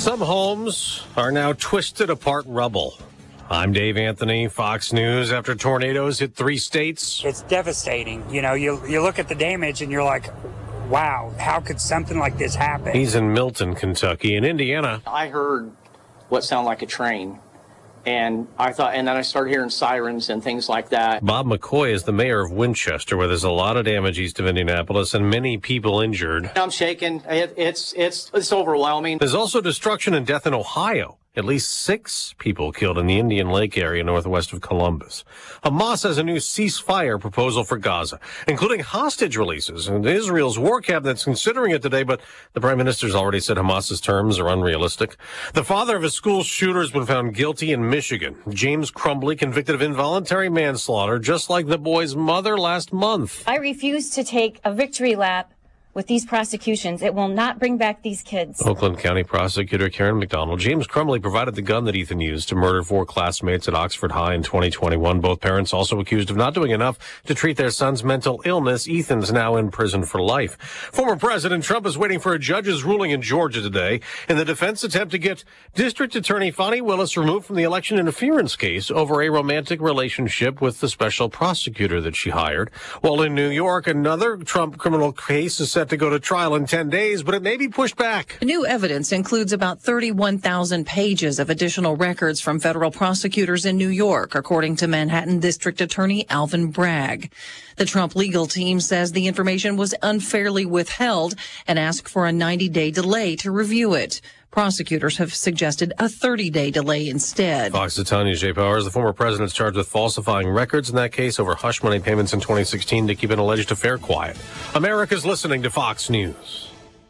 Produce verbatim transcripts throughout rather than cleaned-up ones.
Some homes are now twisted apart rubble. I'm Dave Anthony, Fox News. After tornadoes hit three states, it's devastating. You know, you you look at the damage and you're like, wow, how could something like this happen? He's in Milton, Kentucky. In Indiana, I heard what sounded like a train. And I thought, and then I started hearing sirens and things like that. Bob McCoy is the mayor of Winchester, where there's a lot of damage east of Indianapolis and many people injured. I'm shaking. It, it's it's it's overwhelming. There's also destruction and death in Ohio. At least six people killed in the Indian Lake area northwest of Columbus. Hamas has a new ceasefire proposal for Gaza, including hostage releases. And Israel's war cabinet's considering it today, but the prime minister's already said Hamas's terms are unrealistic. The father of a school shooter has been found guilty in Michigan. James Crumbly convicted of involuntary manslaughter, just like the boy's mother last month. I refuse to take a victory lap with these prosecutions. It will not bring back these kids. Oakland County Prosecutor Karen McDonald. James Crumbly provided the gun that Ethan used to murder four classmates at Oxford High in twenty twenty-one. Both parents also accused of not doing enough to treat their son's mental illness. Ethan's now in prison for life. Former President Trump is waiting for a judge's ruling in Georgia today in the defense attempt to get District Attorney Fani Willis removed from the election interference case over a romantic relationship with the special prosecutor that she hired. While in New York, another Trump criminal case is set to go to trial in ten days, but it may be pushed back. The new evidence includes about thirty-one thousand pages of additional records from federal prosecutors in New York, according to Manhattan District Attorney Alvin Bragg. The Trump legal team says the information was unfairly withheld and asked for a ninety-day delay to review it. Prosecutors have suggested a thirty-day delay instead. Fox's Tanya J. Powers, the former president, is charged with falsifying records in that case over hush money payments in twenty sixteen to keep an alleged affair quiet. America's listening to Fox News.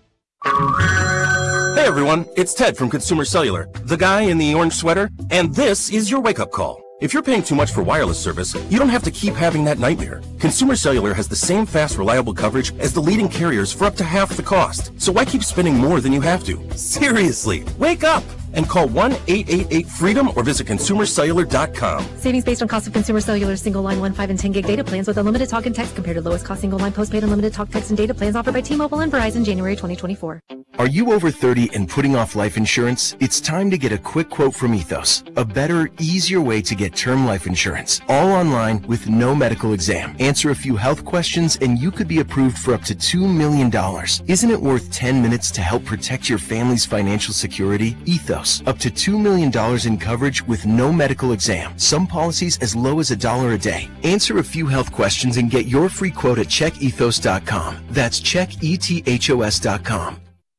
Hey everyone, it's Ted from Consumer Cellular, the guy in the orange sweater, and this is your wake-up call. If you're paying too much for wireless service, you don't have to keep having that nightmare. Consumer Cellular has the same fast, reliable coverage as the leading carriers for up to half the cost. So why keep spending more than you have to? Seriously, wake up and call one eight eight eight freedom or visit consumer cellular dot com. Savings based on cost of Consumer Cellular single line one, five, and ten gig data plans with unlimited talk and text compared to lowest cost single line postpaid unlimited talk, text, and data plans offered by T-Mobile and Verizon January twenty twenty-four. Are you over thirty and putting off life insurance? It's time to get a quick quote from Ethos. A better, easier way to get term life insurance. All online with no medical exam. Answer a few health questions and you could be approved for up to two million dollars. Isn't it worth ten minutes to help protect your family's financial security? Ethos. Up to two million dollars in coverage with no medical exam. Some policies as low as a dollar a day. Answer a few health questions and get your free quote at check ethos dot com. That's check ethos dot com.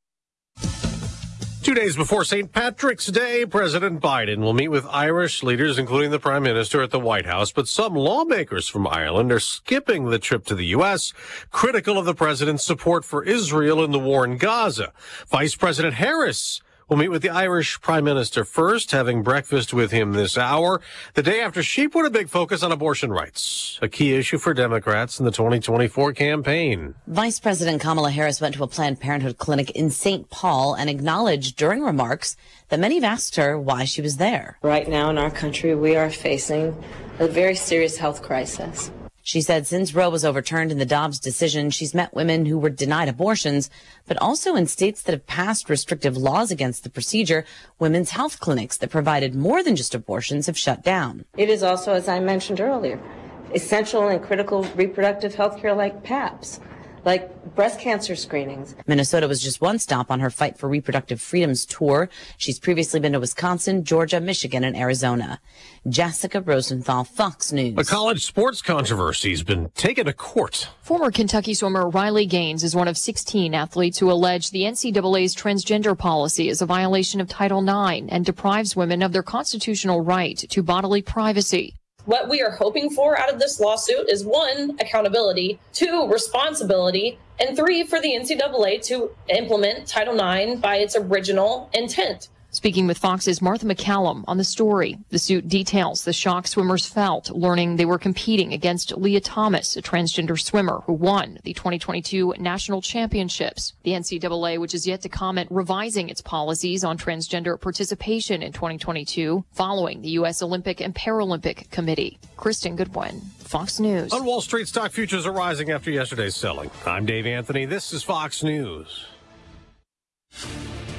Two days before Saint Patrick's Day, President Biden will meet with Irish leaders, including the Prime Minister, at the White House. But some lawmakers from Ireland are skipping the trip to the U S, critical of the president's support for Israel in the war in Gaza. Vice President Harris will meet with the Irish Prime Minister first, having breakfast with him this hour, the day after she put a big focus on abortion rights, a key issue for Democrats in the twenty twenty-four campaign. Vice President Kamala Harris went to a Planned Parenthood clinic in Saint Paul and acknowledged during remarks that many have asked her why she was there. Right now in our country, we are facing a very serious health crisis. She said since Roe was overturned in the Dobbs decision, she's met women who were denied abortions, but also in states that have passed restrictive laws against the procedure, women's health clinics that provided more than just abortions have shut down. It is also, as I mentioned earlier, essential and critical reproductive health care like PAPs, like breast cancer screenings. Minnesota was just one stop on her Fight for Reproductive Freedoms tour. She's previously been to Wisconsin, Georgia, Michigan, and Arizona. Jessica Rosenthal, Fox News. A college sports controversy has been taken to court. Former Kentucky swimmer Riley Gaines is one of sixteen athletes who allege the N C double A's transgender policy is a violation of Title nine and deprives women of their constitutional right to bodily privacy. What we are hoping for out of this lawsuit is, one, accountability, two, responsibility, and three, for the N C double A to implement Title nine by its original intent. Speaking with Fox's Martha McCallum on the story, the suit details the shock swimmers felt learning they were competing against Leah Thomas, a transgender swimmer who won the twenty twenty-two national championships. The N C double A, which is yet to comment, revising its policies on transgender participation in twenty twenty-two following the U S Olympic and Paralympic Committee. Kristen Goodwin, Fox News. On Wall Street, stock futures are rising after yesterday's selling. I'm Dave Anthony. This is Fox News.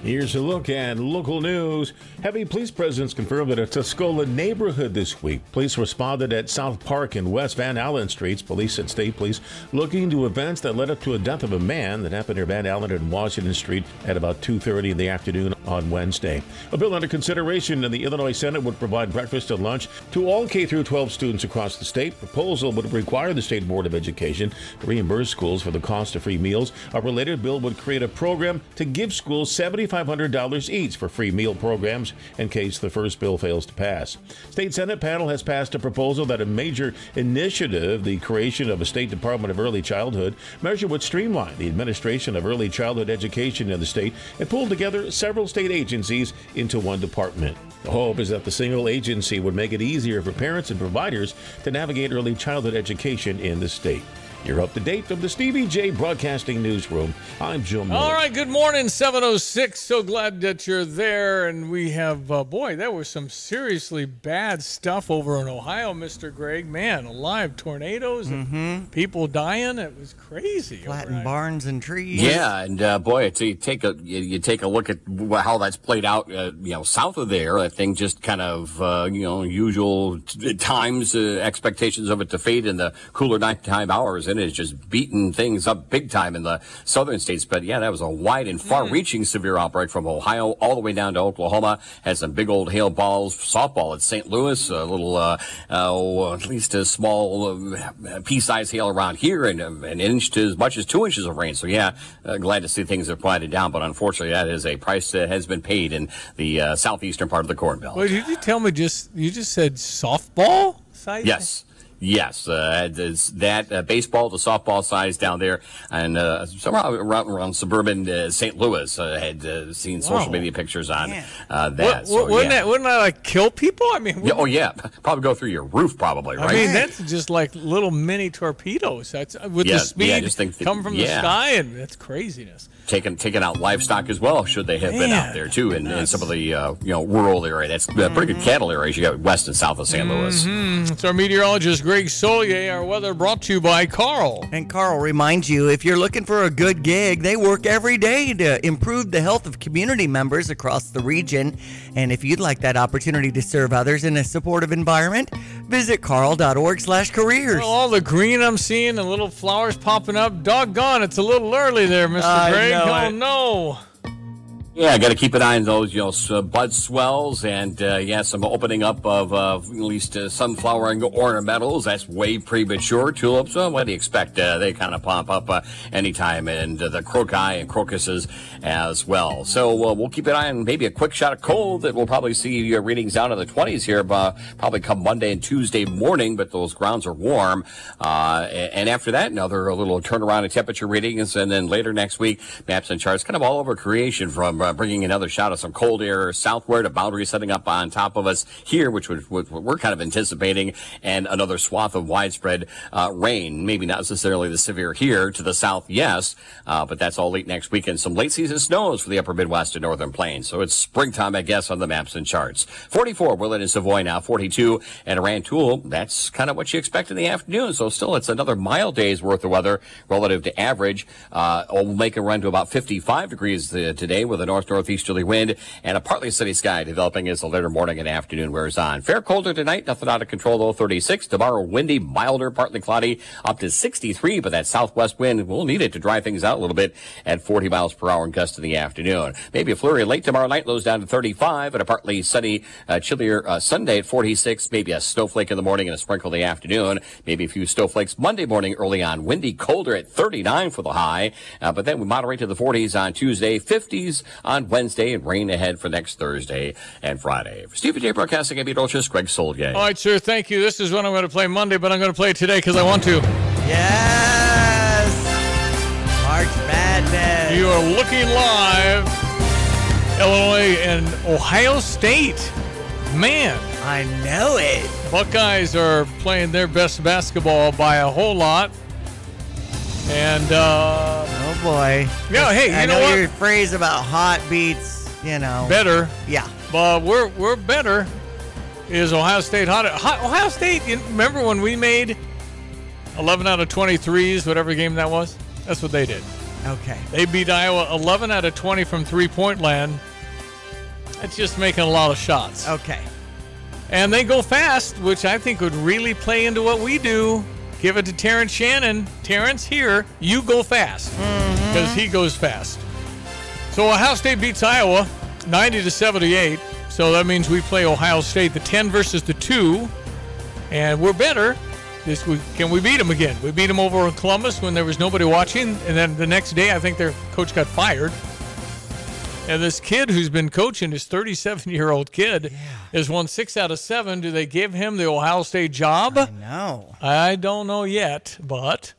Here's a look at local news. Heavy police presence confirmed at a Tuscola neighborhood this week. Police responded at South Park and West Van Allen Streets. Police and state police looking into events that led up to a death of a man that happened near Van Allen and Washington Street at about two thirty in the afternoon on Wednesday. A bill under consideration in the Illinois Senate would provide breakfast and lunch to all K through twelve students across the state. Proposal would require the State Board of Education to reimburse schools for the cost of free meals. A related bill would create a program to give schools seventy-five hundred dollars each for free meal programs in case the first bill fails to pass. State Senate panel has passed a proposal that a major initiative, the creation of a State Department of Early Childhood measure, would streamline the administration of early childhood education in the state and pull together several state agencies into one department. The hope is that the single agency would make it easier for parents and providers to navigate early childhood education in the state. You're up to date from the Stevie J Broadcasting Newsroom. I'm Joe Miller. All right, good morning, seven oh six. So glad that you're there. And we have, uh, boy, there was some seriously bad stuff over in Ohio, Mister Greg. Man, alive tornadoes and Mm-hmm. people dying. It was crazy. Flattened barns and trees. Yeah, and uh, boy, it's, you take a you, you take a look at how that's played out. Uh, you know, south of there, that thing just kind of uh, you know usual t- times uh, expectations of it to fade in the cooler nighttime hours. And it's just beating things up big time in the southern states. But yeah, that was a wide and far-reaching mm. severe outbreak from Ohio all the way down to Oklahoma. Had some big old hail balls, softball at Saint Louis, a little, uh, uh, at least a small uh, pea-sized hail around here, and uh, an inch to as much as two inches of rain. So yeah, uh, glad to see things have quieted down. But unfortunately, that is a price that has been paid in the uh, southeastern part of the Corn Belt. Wait, did you tell me just you just said softball size? Yes. Yes, uh, that uh, baseball to softball size down there, and uh, somehow around, around suburban uh, Saint Louis uh, had uh, seen social Wow. media pictures on uh, that. What, so, wouldn't yeah. that wouldn't that like kill people? I mean, Yeah, oh yeah, probably go through your roof, probably, right? I mean, that's just like little mini torpedoes. That's with Yeah, the speed yeah, I just think that- come from the yeah. sky, and that's craziness. Taking taking out livestock as well, should they have been Man, out there too, in, in some of the uh, you know rural area. That's uh, pretty good cattle areas you got west and south of Saint Louis. Mm, it's our meteorologist Greg Solier. Our weather brought to you by Carl. And Carl reminds you, if you're looking for a good gig, they work every day to improve the health of community members across the region. And if you'd like that opportunity to serve others in a supportive environment, visit carl.org slash careers. Well, all the green I'm seeing and little flowers popping up. Doggone, it's a little early there, Mister I Greg. know Oh it. no. Yeah, got to keep an eye on those, you know, s- uh, bud swells and, uh, yeah, some opening up of uh, at least uh, sunflowering ornamentals. That's way premature. Tulips, well, what do you expect? Uh, they kind of pop up uh, anytime, and uh, the crocus and crocuses as well. So uh, we'll keep an eye on maybe a quick shot of cold that we'll probably see your readings down in the twenties here, uh, probably come Monday and Tuesday morning, but those grounds are warm. Uh, and after that, another a little turnaround in temperature readings, and then later next week, maps and charts kind of all over creation from uh, bringing another shot of some cold air southward, a boundary setting up on top of us here, which would, would, we're kind of anticipating, and another swath of widespread uh, rain. Maybe not necessarily the severe here to the south, yes, uh, but that's all late next week, and some late season snows for the upper Midwest and northern plains. So it's springtime, I guess, on the maps and charts. forty-four, Willett and Savoy now, forty-two, and Rantoul. That's kind of what you expect in the afternoon. So still, it's another mild day's worth of weather relative to average. Uh, we'll make a run to about fifty-five degrees uh, today with a north-northeasterly wind and a partly sunny sky developing as the later morning and afternoon wears on. Fair colder tonight, nothing out of control though, thirty-six. Tomorrow, windy, milder, partly cloudy, up to sixty-three, but that southwest wind will need it to dry things out a little bit at forty miles per hour and gusts in the afternoon. Maybe a flurry late tomorrow night, lows down to thirty-five, and a partly sunny, uh, chillier uh, Sunday at forty-six. Maybe a snowflake in the morning and a sprinkle in the afternoon. Maybe a few snowflakes Monday morning early on. Windy, colder at thirty-nine for the high, uh, but then we moderate to the forties on Tuesday, fifties on Wednesday, and rain ahead for next Thursday and Friday. For Stephen J. Broadcasting, I'm Meteorologist Greg Solgay. All right, sir. Thank you. This is what I'm going to play Monday, but I'm going to play it today because I want to. Yes! March Madness. You are looking live. Illinois and Ohio State. Man. I know it. Buckeyes are playing their best basketball by a whole lot. And, uh... oh, boy. Yeah, hey, you I know, know what? your phrase about hot beats, you know. Better. Yeah. But we're we're better. Is Ohio State hot? Ohio State, you remember when we made eleven out of twenty-threes, whatever game that was? That's what they did. Okay. They beat Iowa eleven out of twenty from three-point land. That's just making a lot of shots. Okay. And they go fast, which I think would really play into what we do. Give it to Terrence Shannon. Terrence, here, you go fast. Because mm-hmm. he goes fast. So Ohio State beats Iowa ninety to seventy-eight. So that means we play Ohio State, the ten versus the two. And we're better. This week. Can we beat them again? We beat them over in Columbus when there was nobody watching. And then the next day, I think their coach got fired. And this kid who's been coaching, this thirty-seven-year-old kid, yeah. has won six out of seven. Do they give him the Ohio State job? I know. I don't know yet, but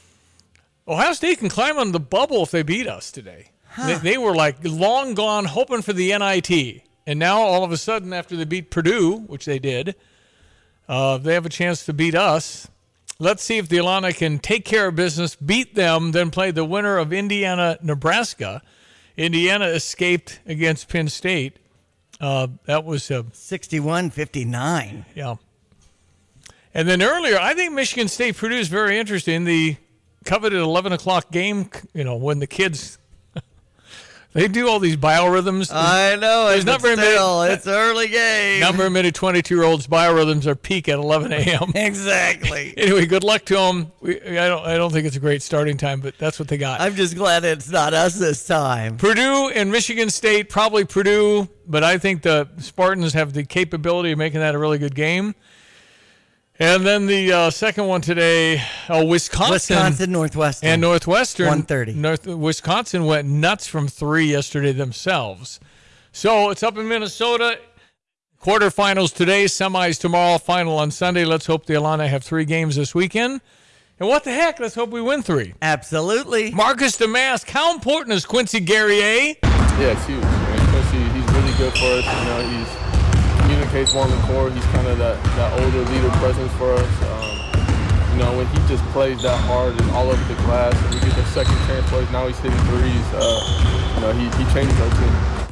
Ohio State can climb on the bubble if they beat us today. Huh. They, they were like long gone hoping for the N I T. And now all of a sudden, after they beat Purdue, which they did, uh, they have a chance to beat us. Let's see if the Illini can take care of business, beat them, then play the winner of Indiana-Nebraska. Indiana escaped against Penn State. Uh, that was uh, sixty-one fifty-nine. Yeah. And then earlier, I think Michigan State Purdue is very interesting. The coveted eleven o'clock game, you know, when the kids, they do all these biorhythms. I know. There's not very still, many, it's early game. Number of many twenty-two-year-olds' biorhythms are peak at eleven a.m. Exactly. Anyway, good luck to them. We, I don't I don't think it's a great starting time, but that's what they got. I'm just glad it's not us this time. Purdue and Michigan State, probably Purdue, but I think the Spartans have the capability of making that a really good game. And then the uh, second one today, uh, Wisconsin. Wisconsin, Northwestern. And Northwestern. one thirty. North, Wisconsin went nuts from three yesterday themselves. So it's up in Minnesota. Quarterfinals today, semis tomorrow, final on Sunday. Let's hope the Illini have three games this weekend. And what the heck? Let's hope we win three. Absolutely. Marcus Damask, how important is Quincy Guerrier? Yeah, it's huge. I mean, Quincy, he's really good for us. You know, he's communicates well in the court. He's kind of that, that older leader presence for us. Um, you know, when he just plays that hard and all over the glass, and we get the second chance plays, now he's hitting threes. Uh, you know, he, he changes our team.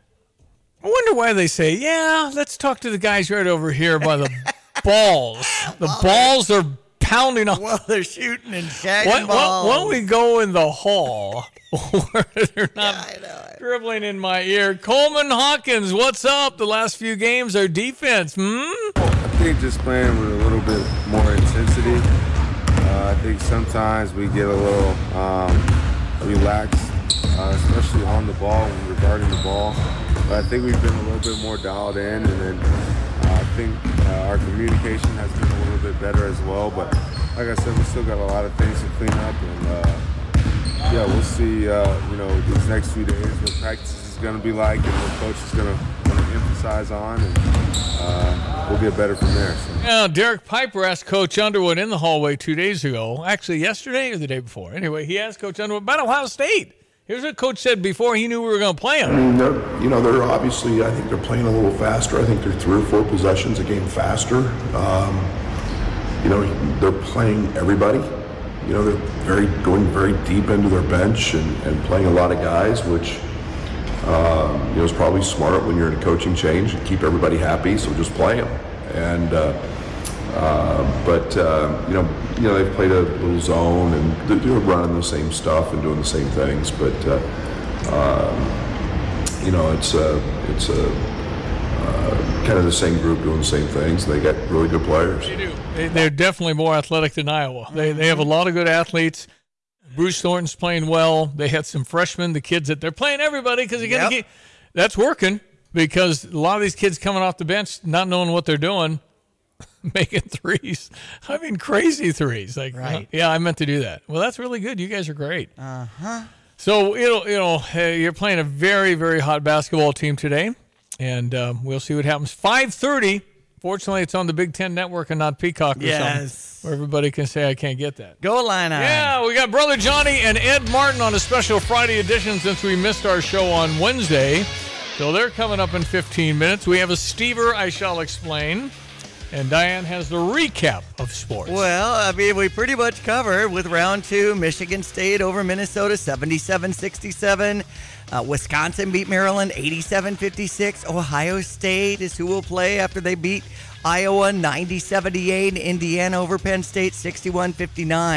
I wonder why they say, yeah, let's talk to the guys right over here by the balls. The well, balls are pounding on. Well, they're shooting and shagging why, balls. Why, why don't we go in the hall where they're not yeah, I know. dribbling in my ear? Coleman Hawkins, what's up? The last few games, our defense, hmm? I think just playing with a little bit more intensity. Uh, I think sometimes we get a little um, relaxed, uh, especially on the ball when we're guarding the ball. But I think we've been a little bit more dialed in, and then uh, I think uh, our communication has been a little bit better as well. But like I said, we still got a lot of things to clean up, and uh, yeah, we'll see. Uh, you know, these next few days what practice is going to be like, and what coach is going to emphasize on, and uh, we'll get better from there. So. Yeah, Derek Piper asked Coach Underwood in the hallway two days ago, actually yesterday or the day before. Anyway, he asked Coach Underwood about Ohio State. Here's what Coach said before he knew we were going to play them. I mean, they're, you know, they're obviously, I think they're playing a little faster. I think they're three or four possessions a game faster. Um, you know, they're playing everybody. You know, they're very going very deep into their bench and, and playing a lot of guys, which, um, you know, is probably smart when you're in a coaching change and keep everybody happy, so just play them. And, uh, uh, but, uh, you know, you know, they've played a little zone and they're, they're running the same stuff and doing the same things, but, uh, um, you know, it's a, it's a uh, kind of the same group doing the same things. They got really good players. They do. They, they're definitely more athletic than Iowa. They, they have a lot of good athletes. Bruce Thornton's playing well. They had some freshmen, the kids that they're playing everybody because they're going to yep. keep. That's working because a lot of these kids coming off the bench, not knowing what they're doing, making threes. I mean, crazy threes. Like, right. uh, yeah, I meant to do that. Well, that's really good. You guys are great. Uh huh. So you know, you know, hey, you're playing a very, very hot basketball team today, and um, we'll see what happens. five thirty. Fortunately, it's on the Big Ten Network and not Peacock or yes. something, where everybody can say I can't get that. Go Illini. Yeah, we got Brother Johnny and Ed Martin on a special Friday edition since we missed our show on Wednesday. So they're coming up in fifteen minutes. We have a Stever, I shall explain. And Diane has the recap of sports. Well, I mean, we pretty much covered with round two. Michigan State over Minnesota, seventy-seven sixty-seven. Uh, Wisconsin beat Maryland, eighty-seven fifty-six. Ohio State is who will play after they beat Iowa, ninety seventy-eight. Indiana over Penn State, sixty-one fifty-nine.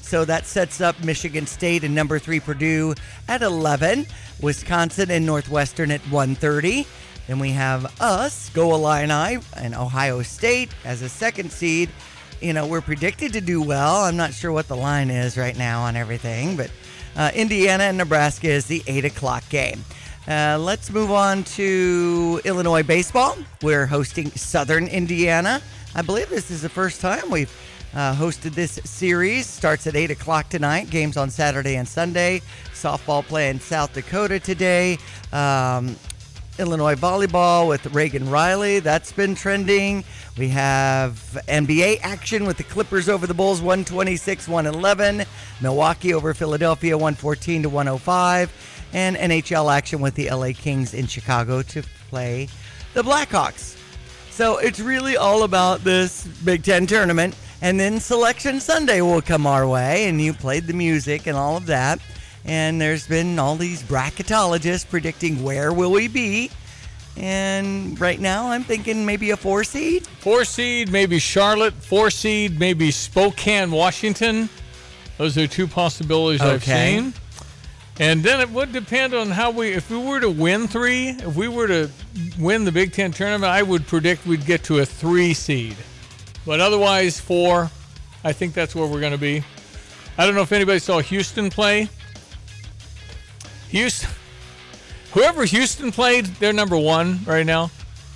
So that sets up Michigan State and number three Purdue at eleven. Wisconsin and Northwestern at one thirty. Then we have us, Go Illini, and Ohio State as a second seed. You know, we're predicted to do well. I'm not sure what the line is right now on everything, but uh, Indiana and Nebraska is the eight o'clock game. Uh, let's move on to Illinois baseball. We're hosting Southern Indiana. I believe this is the first time we've uh, hosted this series. Starts at eight o'clock tonight. Games on Saturday and Sunday. Softball play in South Dakota today. Um, Illinois volleyball with Reagan Riley. That's been trending. We have N B A action with the Clippers over the Bulls, one twenty-six to one eleven. Milwaukee over Philadelphia, one fourteen to one oh five. And N H L action with the L A Kings in Chicago to play the Blackhawks. So it's really all about this Big Ten tournament. And then Selection Sunday will come our way, and you played the music and all of that. And there's been all these bracketologists predicting where will we be. And right now I'm thinking maybe a four seed. Four seed, maybe Charlotte. Four seed, maybe Spokane, Washington. Those are two possibilities Okay. I've seen. And then it would depend on how we, if we were to win three, if we were to win the Big Ten tournament, I would predict we'd get to a three seed. But otherwise, four, I think that's where we're going to be. I don't know if anybody saw Houston play. Houston, whoever Houston played, they're number one right now.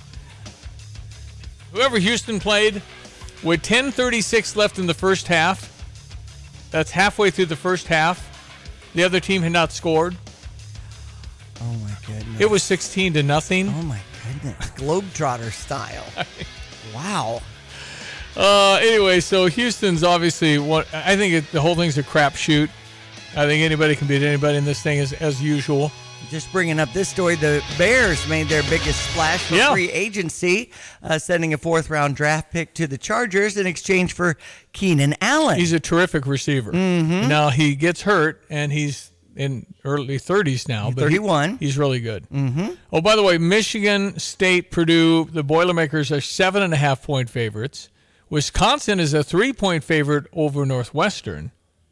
Whoever Houston played, with ten thirty-six left in the first half, that's halfway through the first half, the other team had not scored. Oh my goodness. It was sixteen to nothing. Oh my goodness. Globetrotter style. Wow. Uh, anyway, so Houston's obviously what I think it, the whole thing's a crapshoot. I think anybody can beat anybody in this thing as, as usual. Just bringing up this story, the Bears made their biggest splash for Yeah. free agency, uh, sending a fourth round draft pick to the Chargers in exchange for Keenan Allen. He's a terrific receiver. Mhm. Now he gets hurt, and he's in early thirties now. But he- thirty-one. he's really good. Mm-hmm. Oh, by the way, Michigan State, Purdue, the Boilermakers are seven and a half point favorites. Wisconsin is a three point favorite over Northwestern.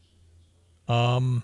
Um,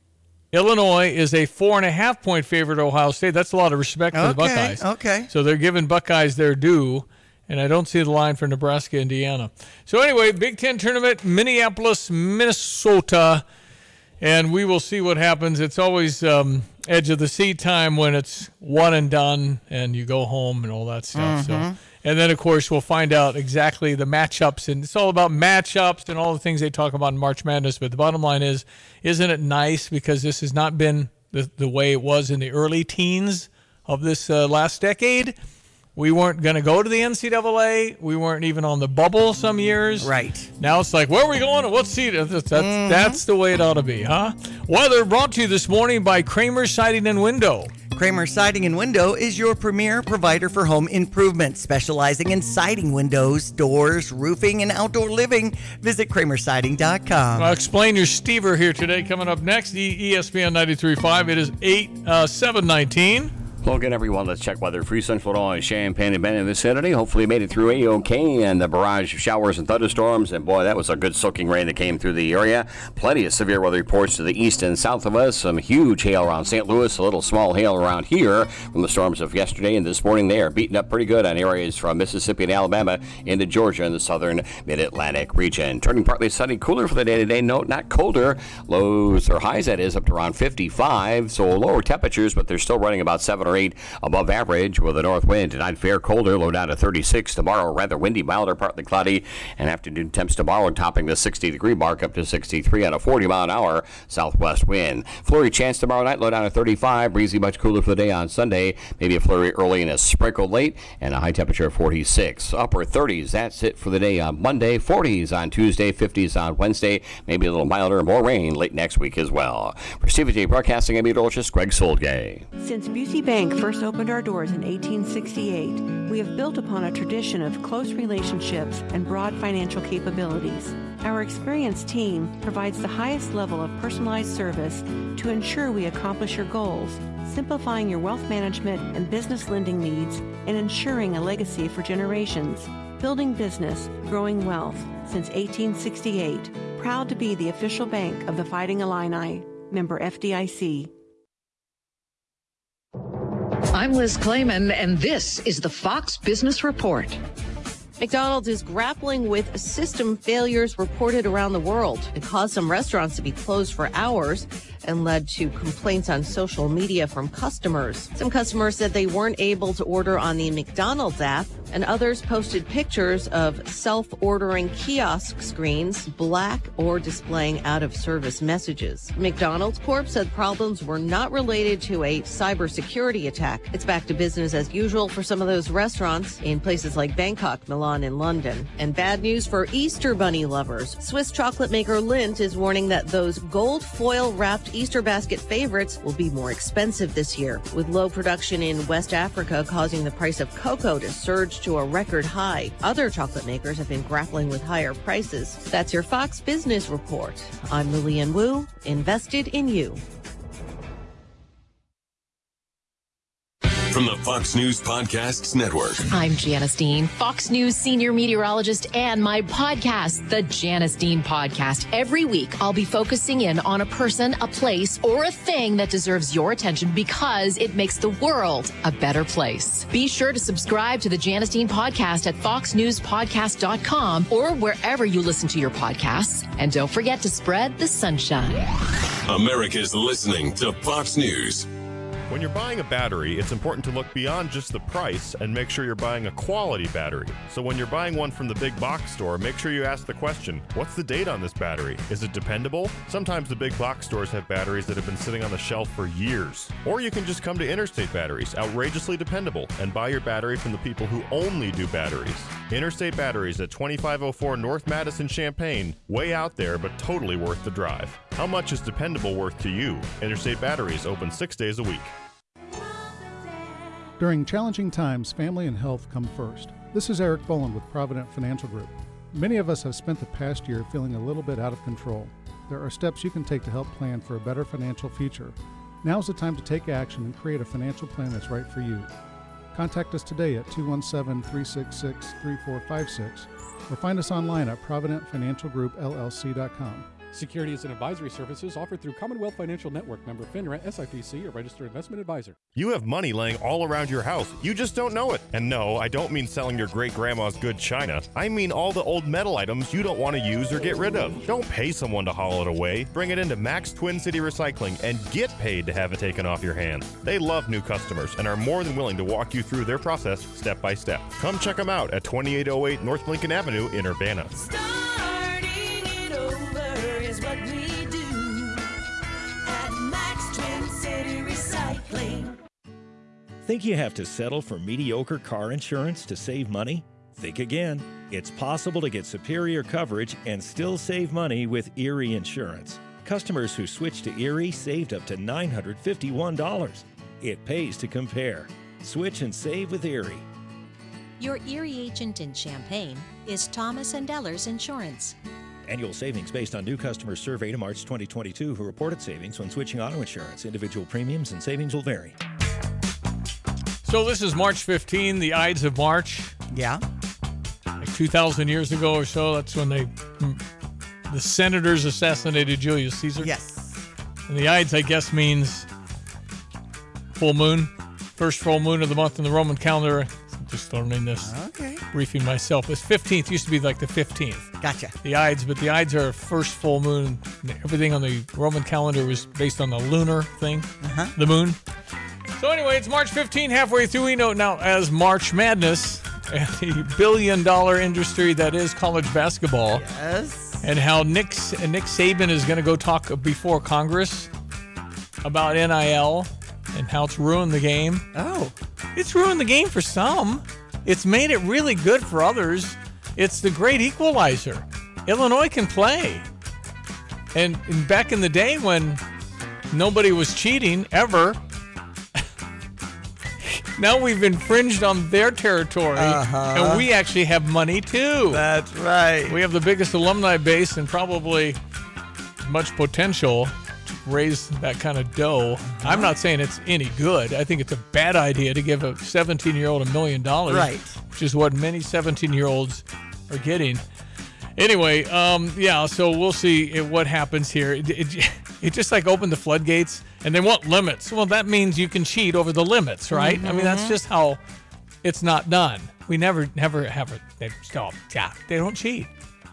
Illinois is a four and a half point favorite at Ohio State. That's a lot of respect for the Okay, Buckeyes. okay. So they're giving Buckeyes their due, and I don't see the line for Nebraska, Indiana. So anyway, Big Ten tournament, Minneapolis, Minnesota, and we will see what happens. It's always um, edge of the seat time when it's one and done, and you go home and all that stuff. Mhm. So. And then, of course, we'll find out exactly the matchups. And it's all about matchups and all the things they talk about in March Madness. But the bottom line is, isn't it nice? Because this has not been the, the way it was in the early teens of this uh, last decade. We weren't going to go to the N C double A. We weren't even on the bubble some years. Right. Now it's like, where are we going? What seat? That's, that's, Mhm. that's the way it ought to be, huh? Weather brought to you this morning by Kramer Siding and Window. Kramer Siding and Window is your premier provider for home improvement, specializing in siding, windows, doors, roofing, and outdoor living. Visit kramer siding dot com. I'll explain your Stever here today. Coming up next, E S P N ninety-three point five. It is eight, uh, seven nineteen. Well, again, everyone, let's check weather. Free Central Illinois, Champaign and Benton vicinity. Hopefully made it through A-OK, and the barrage of showers and thunderstorms. And, boy, that was a good soaking rain that came through the area. Plenty of severe weather reports to the east and south of us. Some huge hail around Saint Louis, a little small hail around here from the storms of yesterday and this morning. They are beating up pretty good on areas from Mississippi and Alabama into Georgia and the southern mid-Atlantic region. Turning partly sunny, cooler for the day-to-day. No, not colder. Lows or highs, that is, up to around fifty-five. So lower temperatures, but they're still running about seven or eight above average with a north wind. Tonight, fair colder, low down to thirty-six. Tomorrow, rather windy, milder, partly cloudy, and afternoon temps tomorrow topping the sixty degree mark up to sixty-three on a forty mile an hour southwest wind. Flurry chance tomorrow night, low down to thirty-five. Breezy, much cooler for the day on Sunday. Maybe a flurry early and a sprinkle late, and a high temperature of forty-six. Upper thirties, that's it for the day on Monday. forties on Tuesday, fifties on Wednesday. Maybe a little milder, more rain late next week as well. For Stevie J Broadcasting, I'm meteorologist Greg Soldgay. Since Busey Bank first opened our doors in eighteen sixty-eight, we have built upon a tradition of close relationships and broad financial capabilities. Our experienced team provides the highest level of personalized service to ensure we accomplish your goals, simplifying your wealth management and business lending needs and ensuring a legacy for generations. Building business, growing wealth since eighteen sixty-eight. proud to be the official bank of the Fighting Illini. Member F D I C. I'm Liz Clayman, and this is the Fox Business Report. McDonald's is grappling with system failures reported around the world. It caused some restaurants to be closed for hours and led to complaints on social media from customers. Some customers said they weren't able to order on the McDonald's app, and others posted pictures of self-ordering kiosk screens black or displaying out-of-service messages. McDonald's Corp said problems were not related to a cybersecurity attack. It's back to business as usual for some of those restaurants in places like Bangkok, Milan, and London. And bad news for Easter bunny lovers. Swiss chocolate maker Lindt is warning that those gold foil-wrapped Easter basket favorites will be more expensive this year, with low production in West Africa causing the price of cocoa to surge to a record high. Other chocolate makers have been grappling with higher prices. That's your Fox Business Report. I'm Lillian Wu, invested in you. From the Fox News Podcasts Network. I'm Janice Dean, Fox News senior meteorologist, and my podcast, the Janice Dean Podcast. Every week, I'll be focusing in on a person, a place, or a thing that deserves your attention because it makes the world a better place. Be sure to subscribe to the Janice Dean Podcast at fox news podcast dot com or wherever you listen to your podcasts. And don't forget to spread the sunshine. America's listening to Fox News. When you're buying a battery, it's important to look beyond just the price and make sure you're buying a quality battery. So when you're buying one from the big box store, make sure you ask the question, what's the date on this battery? Is it dependable? Sometimes the big box stores have batteries that have been sitting on the shelf for years. Or you can just come to Interstate Batteries, outrageously dependable, and buy your battery from the people who only do batteries. Interstate Batteries at twenty-five oh four North Madison, Champaign, way out there, but totally worth the drive. How much is dependable worth to you? Interstate Batteries open six days a week. During challenging times, family and health come first. This is Eric Boland with Provident Financial Group. Many of us have spent the past year feeling a little bit out of control. There are steps you can take to help plan for a better financial future. Now's the time to take action and create a financial plan that's right for you. Contact us today at two one seven, three six six, three four five six or find us online at provident financial group L L C dot com. Securities and advisory services offered through Commonwealth Financial Network, member FINRA, S I P C, a registered investment advisor. You have money laying all around your house. You just don't know it. And no, I don't mean selling your great-grandma's good china. I mean all the old metal items you don't want to use or get rid of. Don't pay someone to haul it away. Bring it into Max Twin City Recycling and get paid to have it taken off your hands. They love new customers and are more than willing to walk you through their process step by step. Come check them out at twenty-eight oh eight North Lincoln Avenue in Urbana. Think you have to settle for mediocre car insurance to save money? Think again. It's possible to get superior coverage and still save money with Erie Insurance. Customers who switched to Erie saved up to nine hundred fifty-one dollars. It pays to compare. Switch and save with Erie. Your Erie agent in Champaign is Thomas and Ellers Insurance. Annual savings based on new customers surveyed in March twenty twenty-two who reported savings when switching auto insurance. Individual premiums and savings will vary. So this is March fifteenth, the Ides of March. Yeah. Like two thousand years ago or so, that's when they, the senators assassinated Julius Caesar. Yes. And the Ides, I guess, means full moon, first full moon of the month in the Roman calendar. I'm just learning this. Okay. Briefing myself. It's fifteenth, used to be like the fifteenth. Gotcha. The Ides, but the Ides are first full moon. Everything on the Roman calendar was based on the lunar thing, uh-huh. the moon. So anyway, it's March fifteenth, halfway through. We know now as March Madness, a billion-dollar industry that is college basketball. Yes. And how Nick, Nick Saban is going to go talk before Congress about N I L and how it's ruined the game. Oh. It's ruined the game for some. It's made it really good for others. It's the great equalizer. Illinois can play. And, and back in the day when nobody was cheating ever, now we've infringed on their territory, uh-huh. and we actually have money too. That's right. We have the biggest alumni base and probably much potential to raise that kind of dough. Uh-huh. I'm not saying it's any good. I think it's a bad idea to give a seventeen-year-old a million dollars, right? Which is what many seventeen-year-olds are getting. Anyway, um, yeah, so we'll see what happens here. It, it, it just like opened the floodgates, and they want limits. Well, that means you can cheat over the limits, right? Mm-hmm. I mean, that's just how it's not done. We never, never have it. They, oh, yeah, they don't cheat.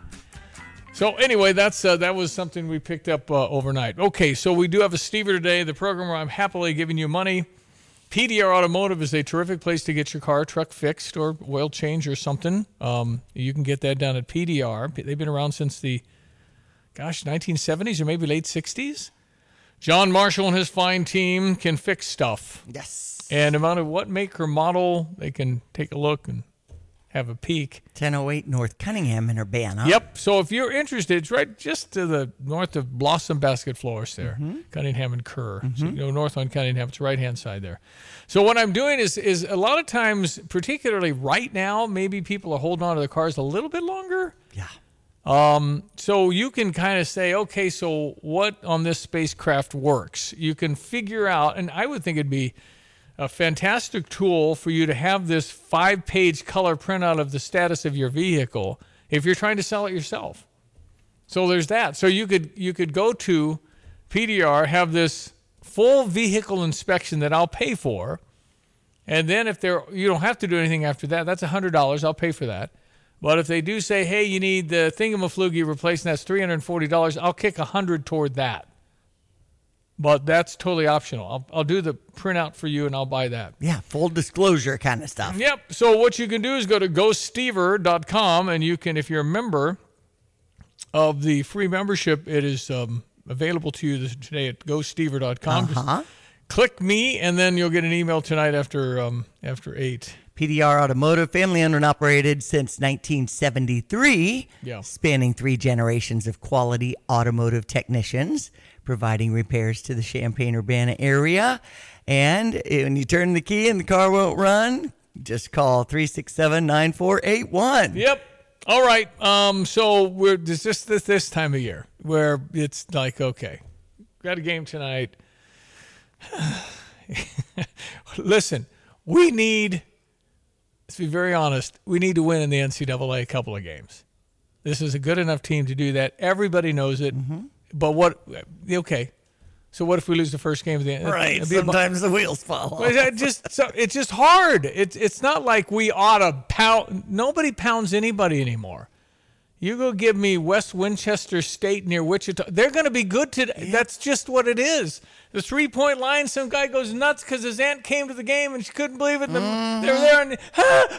So anyway, that's uh, that was something we picked up uh, overnight. Okay, so we do have a Stever today, the program where I'm happily giving you money. P D R Automotive is a terrific place to get your car, truck fixed, or oil change or something. Um, you can get that done at P D R. They've been around since the, gosh, nineteen seventies or maybe late sixties. John Marshall and his fine team can fix stuff. Yes. And no matter what make or model, they can take a look and have a peek. ten oh eight North Cunningham in Urbana. Yep. So if you're interested, it's right just to the north of Blossom Basket Floors there, Mm-hmm. Cunningham and Kerr. So you go north on Cunningham, it's right-hand side there. So what I'm doing is is a lot of times, particularly right now, maybe people are holding on to their cars a little bit longer. Yeah. Um, so you can kind of say, okay, so what on this spacecraft works? You can figure out, and I would think it'd be a fantastic tool for you to have this five-page color printout of the status of your vehicle if you're trying to sell it yourself. So there's that. So you could you could go to P D R, have this full vehicle inspection that I'll pay for, and then if they're you don't have to do anything after that. That's one hundred dollars. I'll pay for that. But if they do say, hey, you need the thingamaflugy replaced, and that's three hundred forty dollars, I'll kick one hundred dollars toward that. But that's totally optional. I'll, I'll do the printout for you, and I'll buy that. Yeah, full disclosure kind of stuff. Yep. So what you can do is go to go stever dot com, and you can, if you're a member of the free membership, it is um, available to you this, today at go stever dot com. Uh-huh. Just click me, and then you'll get an email tonight after um, after eight. P D R Automotive, family owned and operated since nineteen seventy-three, Yeah. spanning three generations of quality automotive technicians, providing repairs to the Champaign-Urbana area. And when you turn the key and the car won't run, just call three six seven, nine four eight one. Yep. All right. Um. So we're it's just this this time of year where it's like, okay, got a game tonight. Listen, we need. Let's be very honest. We need to win in the N C double A a couple of games. This is a good enough team to do that. Everybody knows it. Mm-hmm. But what? Okay. So what if we lose the first game of the? Right. Sometimes the wheels fall off. It just so it's just hard. It's it's not like we ought to pound. Nobody pounds anybody anymore. You go give me West Winchester State near Wichita. They're going to be good today. Yeah. That's just what it is. The three-point line, some guy goes nuts because his aunt came to the game and she couldn't believe it. And mm-hmm. They were there, and, ah,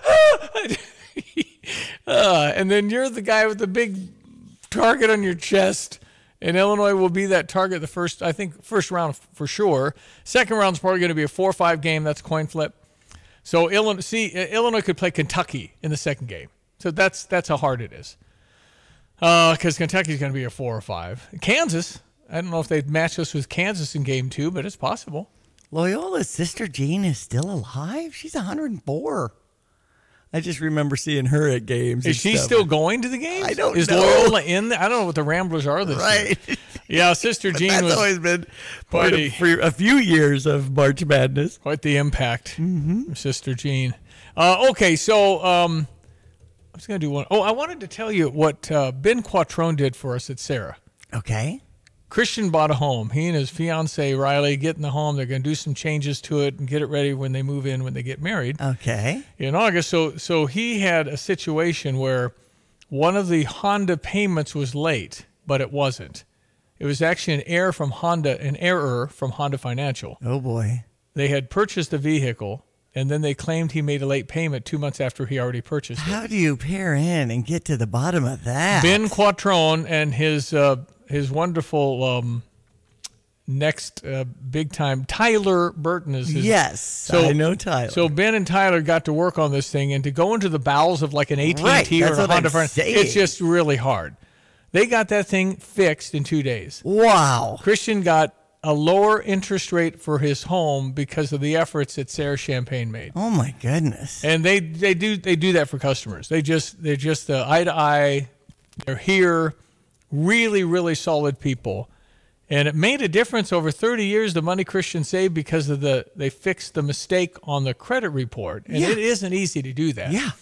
ah. uh, and then you're the guy with the big target on your chest. And Illinois will be that target the first, I think, first round for sure. Second round's probably going to be a four or five game. That's a coin flip. So Illinois, see, Illinois could play Kentucky in the second game. So that's that's how hard it is. Because uh, Kentucky's going to be a four or five. Kansas, I don't know if they'd match us with Kansas in game two, but it's possible. Loyola's sister Jean is still alive? She's one hundred four. I just remember seeing her at games. Is she stuff. still going to the games? I don't is know. Is Loyola in there? I don't know what the Ramblers are this right. year. Yeah, Sister Jean that's was always been part of for a few years of March Madness. Quite the impact, mm-hmm. Sister Jean. Uh, okay, so um, I was going to do one. Oh, I wanted to tell you what uh, Ben Quattrone did for us at Sarah. Okay. Christian bought a home. He and his fiancee, Riley, get in the home. They're going to do some changes to it and get it ready when they move in, when they get married. Okay. In August. So so he had a situation where one of the Honda payments was late, but it wasn't. It was actually an error from Honda, an error from Honda Financial. Oh, boy. They had purchased the vehicle, and then they claimed he made a late payment two months after he already purchased it. How do you pair in and get to the bottom of that? Ben Quattrone and his... Uh, His wonderful um, next uh, big time, Tyler Burton is his. Yes, so, I know Tyler. So Ben and Tyler got to work on this thing, and to go into the bowels of like an A T and T right, or a Honda, friend, it's just really hard. They got that thing fixed in two days. Wow. Christian got a lower interest rate for his home because of the efforts that Sarah Champagne made. Oh my goodness. And they they do they do that for customers. They just they're just uh, eye to eye. They're here. Really, really solid people. And it made a difference over thirty years, the money Christian saved because of the they fixed the mistake on the credit report. And yeah. it isn't easy to do that. Yeah.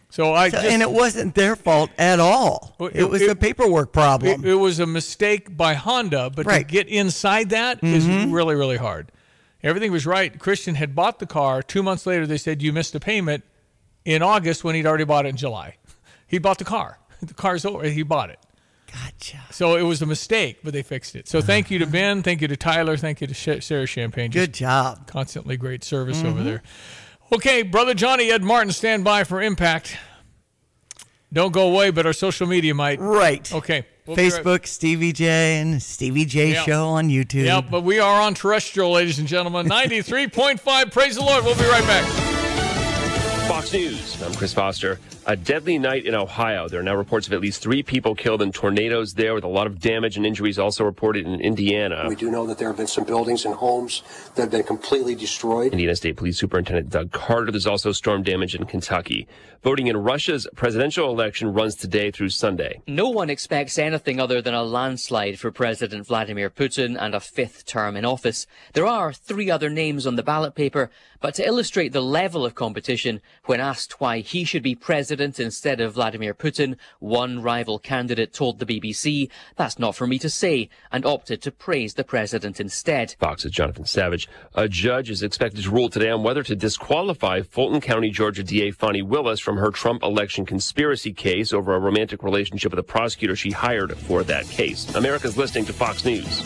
So I So- just, and it wasn't their fault at all. Well, It, it- was it- a paperwork problem. It, it was a mistake by Honda, but Right. to get inside that is Mhm. really, really hard. Everything was right. Christian had bought the car. Two months later, they said, you missed a payment in August when he'd already bought it in July. He bought the car. The car's over. He bought it. Gotcha. So it was a mistake, but they fixed it. So thank you to Ben. Thank you to Tyler. Thank you to Sh- Sarah Champagne. Just Good job. Constantly great service over Mhm. there. Okay, Brother Johnny, Ed Martin, stand by for Impact. Don't go away, but our social media might. Right. Okay. We'll be right- Facebook, Stevie J, and Stevie J Yeah. Show on YouTube. Yep, but we are on terrestrial, ladies and gentlemen. ninety-three point five. Praise the Lord. We'll be right back. Fox News. I'm Chris Foster. A deadly night in Ohio. There are now reports of at least three people killed in tornadoes there, with a lot of damage and injuries also reported in Indiana. We do know that there have been some buildings and homes that have been completely destroyed. Indiana State Police Superintendent Doug Carter. There's also storm damage in Kentucky. Voting in Russia's presidential election runs today through Sunday. No one expects anything other than a landslide for President Vladimir Putin and a fifth term in office. There are three other names on the ballot paper, but to illustrate the level of competition, when asked why he should be president instead of Vladimir Putin, one rival candidate told the B B C, "That's not for me to say," and opted to praise the president instead. Fox's Jonathan Savage. A judge is expected to rule today on whether to disqualify Fulton County, Georgia D A Fonnie Willis from her Trump election conspiracy case over a romantic relationship with a prosecutor she hired for that case. America's listening to Fox News.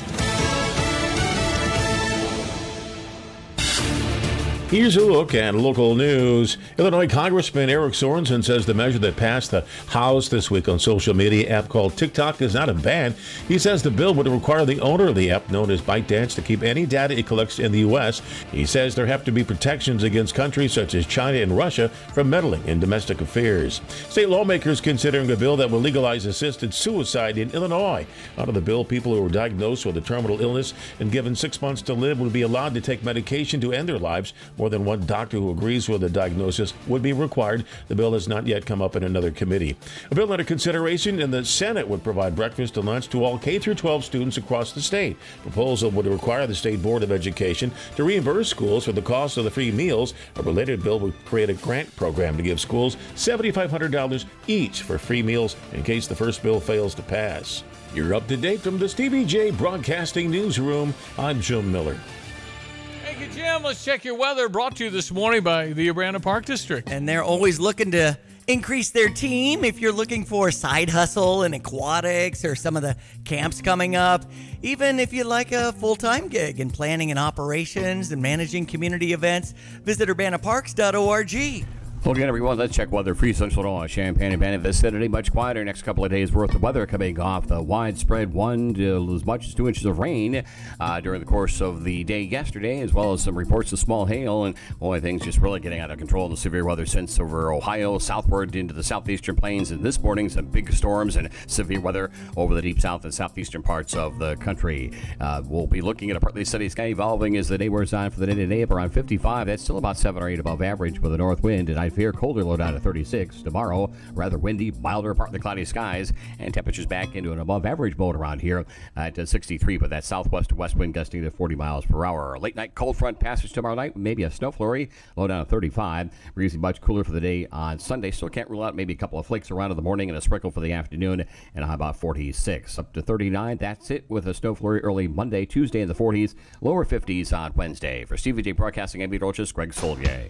Here's a look at local news. Illinois Congressman Eric Sorensen says the measure that passed the House this week on social media app called TikTok is not a ban. He says the bill would require the owner of the app, known as ByteDance, to keep any data it collects in the U S. He says there have to be protections against countries such as China and Russia from meddling in domestic affairs. State lawmakers considering a bill that will legalize assisted suicide in Illinois. Under the bill, people who are diagnosed with a terminal illness and given six months to live would be allowed to take medication to end their lives. More than one doctor who agrees with the diagnosis would be required. The bill has not yet come up in another committee. A bill under consideration in the Senate would provide breakfast and lunch to all K through twelve students across the state. Proposal would require the State Board of Education to reimburse schools for the cost of the free meals. A related bill would create a grant program to give schools seven thousand five hundred dollars each for free meals in case the first bill fails to pass. You're up to date from the Stevie J Broadcasting Newsroom. I'm Jim Miller. Thank you, Jim. Let's check your weather. Brought to you this morning by the Urbana Park District. And they're always looking to increase their team. If you're looking for side hustle in aquatics or some of the camps coming up, even if you like a full-time gig in planning and operations and managing community events, visit urbana parks dot org. Well, again, everyone, let's check weather. Free Central Illinois, Champaign, Urbana vicinity. Much quieter next couple of days worth of weather coming off the widespread one to as much as two inches of rain uh, during the course of the day yesterday, as well as some reports of small hail. And only things just really getting out of control in the severe weather since over Ohio, southward into the southeastern plains. And this morning, some big storms and severe weather over the deep south and southeastern parts of the country. Uh, we'll be looking at a partly sunny sky evolving as the day wears on for the day today up around fifty-five. That's still about seven or eight above average with a north wind. And I fear colder low down to thirty-six. Tomorrow, rather windy, milder, partly cloudy skies, and temperatures back into an above average mode around here at sixty-three, but that southwest to west wind gusting to forty miles per hour. Late night cold front passage tomorrow night, maybe a snow flurry, low down to thirty-five. We're usually much cooler for the day on Sunday. Still can't rule out maybe a couple of flakes around in the morning and a sprinkle for the afternoon, and a high about forty-six. Up to thirty-nine, that's it with a snow flurry early Monday, Tuesday in the forties, lower fifties on Wednesday. For Stevie J Broadcasting, I'm Pete Roches, Greg Solier.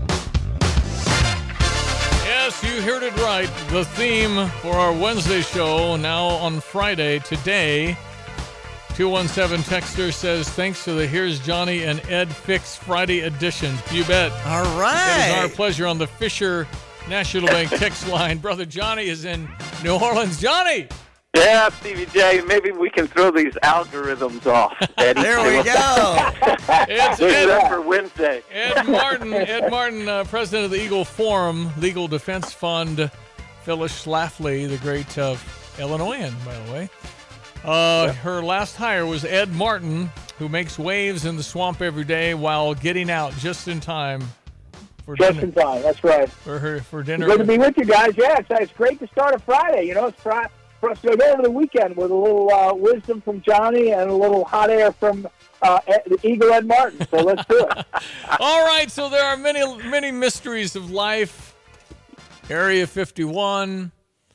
Yes, you heard it right. The theme for our Wednesday show now on Friday today. two one seven Texter says, thanks to the Here's Johnny and Ed Fix Friday edition. You bet. All right. It is our pleasure on the Fisher National Bank text line. Brother Johnny is in New Orleans. Johnny! Yeah, Stevie J, maybe we can throw these algorithms off. Eddie. There we go. It's There's Ed, that for Wednesday. Ed Martin, Ed Martin, uh, president of the Eagle Forum Legal Defense Fund. Phyllis Schlafly, the great uh, Illinoisan, by the way. Uh, her last hire was Ed Martin, who makes waves in the swamp every day while getting out just in time for Just dinner. in time, that's right. For her for dinner. Good to be with you guys. Yeah, it's, it's great to start a Friday. You know, it's Friday. For us to go over the weekend with a little uh, wisdom from Johnny and a little hot air from uh, the Eagle Ed Martin. So let's do it. All right, so there are many, many mysteries of life. Area fifty-one.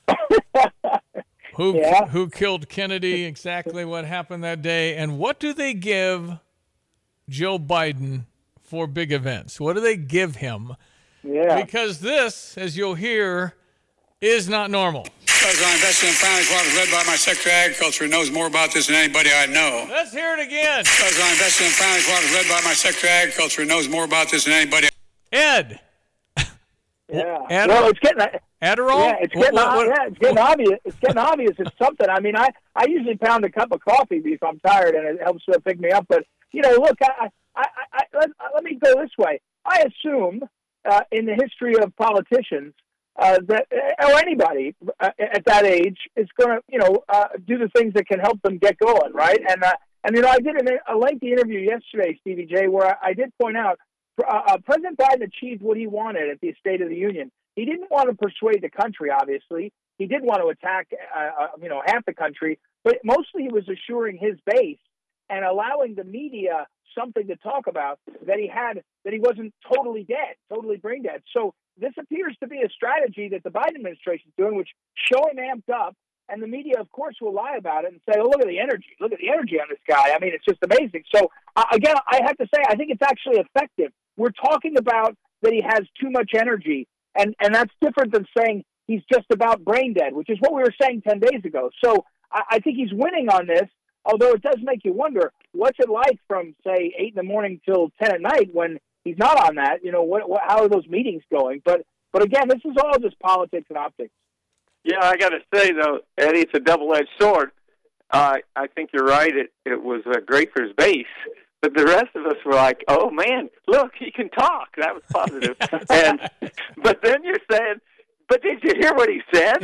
who Yeah. who killed Kennedy? Exactly what happened that day. And what do they give Joe Biden for big events? What do they give him? Yeah. Because this, as you'll hear, is not normal. Because I invested in Family Farm, led by my Secretary of Agriculture, who knows more about this than anybody I know. Let's hear it again. Because I invested in Family Farm, led by my Secretary of Agriculture, who knows more about this than anybody. Ed. Yeah. Adderall? Well, it's getting Adderall. Yeah, it's getting, What- what- yeah, it's getting obvious. It's getting obvious. It's something. I mean, I, I usually pound a cup of coffee if I'm tired, and it helps to pick me up. But you know, look, I, I, I, let, let me go this way. I assume uh, in the history of politicians uh, that or anybody uh, at that age is going to, you know, uh, do the things that can help them get going, right? And uh, and you know, I did an, a lengthy interview yesterday, Stevie J, where I, I did point out uh, uh, President Biden achieved what he wanted at the State of the Union. He didn't want to persuade the country, obviously. He did want to attack, uh, uh, you know, half the country, but mostly he was assuring his base and allowing the media something to talk about that he had, that he wasn't totally dead, totally brain dead. So this appears to be a strategy that the Biden administration is doing, which show him amped up, and the media, of course, will lie about it and say, oh, look at the energy. Look at the energy on this guy. I mean, it's just amazing. So, uh, again, I have to say, I think it's actually effective. We're talking about that he has too much energy, and, and that's different than saying he's just about brain dead, which is what we were saying ten days ago. So I, I think he's winning on this, although it does make you wonder, what's it like from, say, eight in the morning till ten at night when he's not on that? You know, what, what, how are those meetings going? But, but again, this is all just politics and optics. Yeah, I got to say, though, Eddie, it's a double-edged sword. Uh, I think you're right. It, it was uh, great for his base. But the rest of us were like, oh, man, look, he can talk. That was positive. and But then you're saying, but did you hear what he said?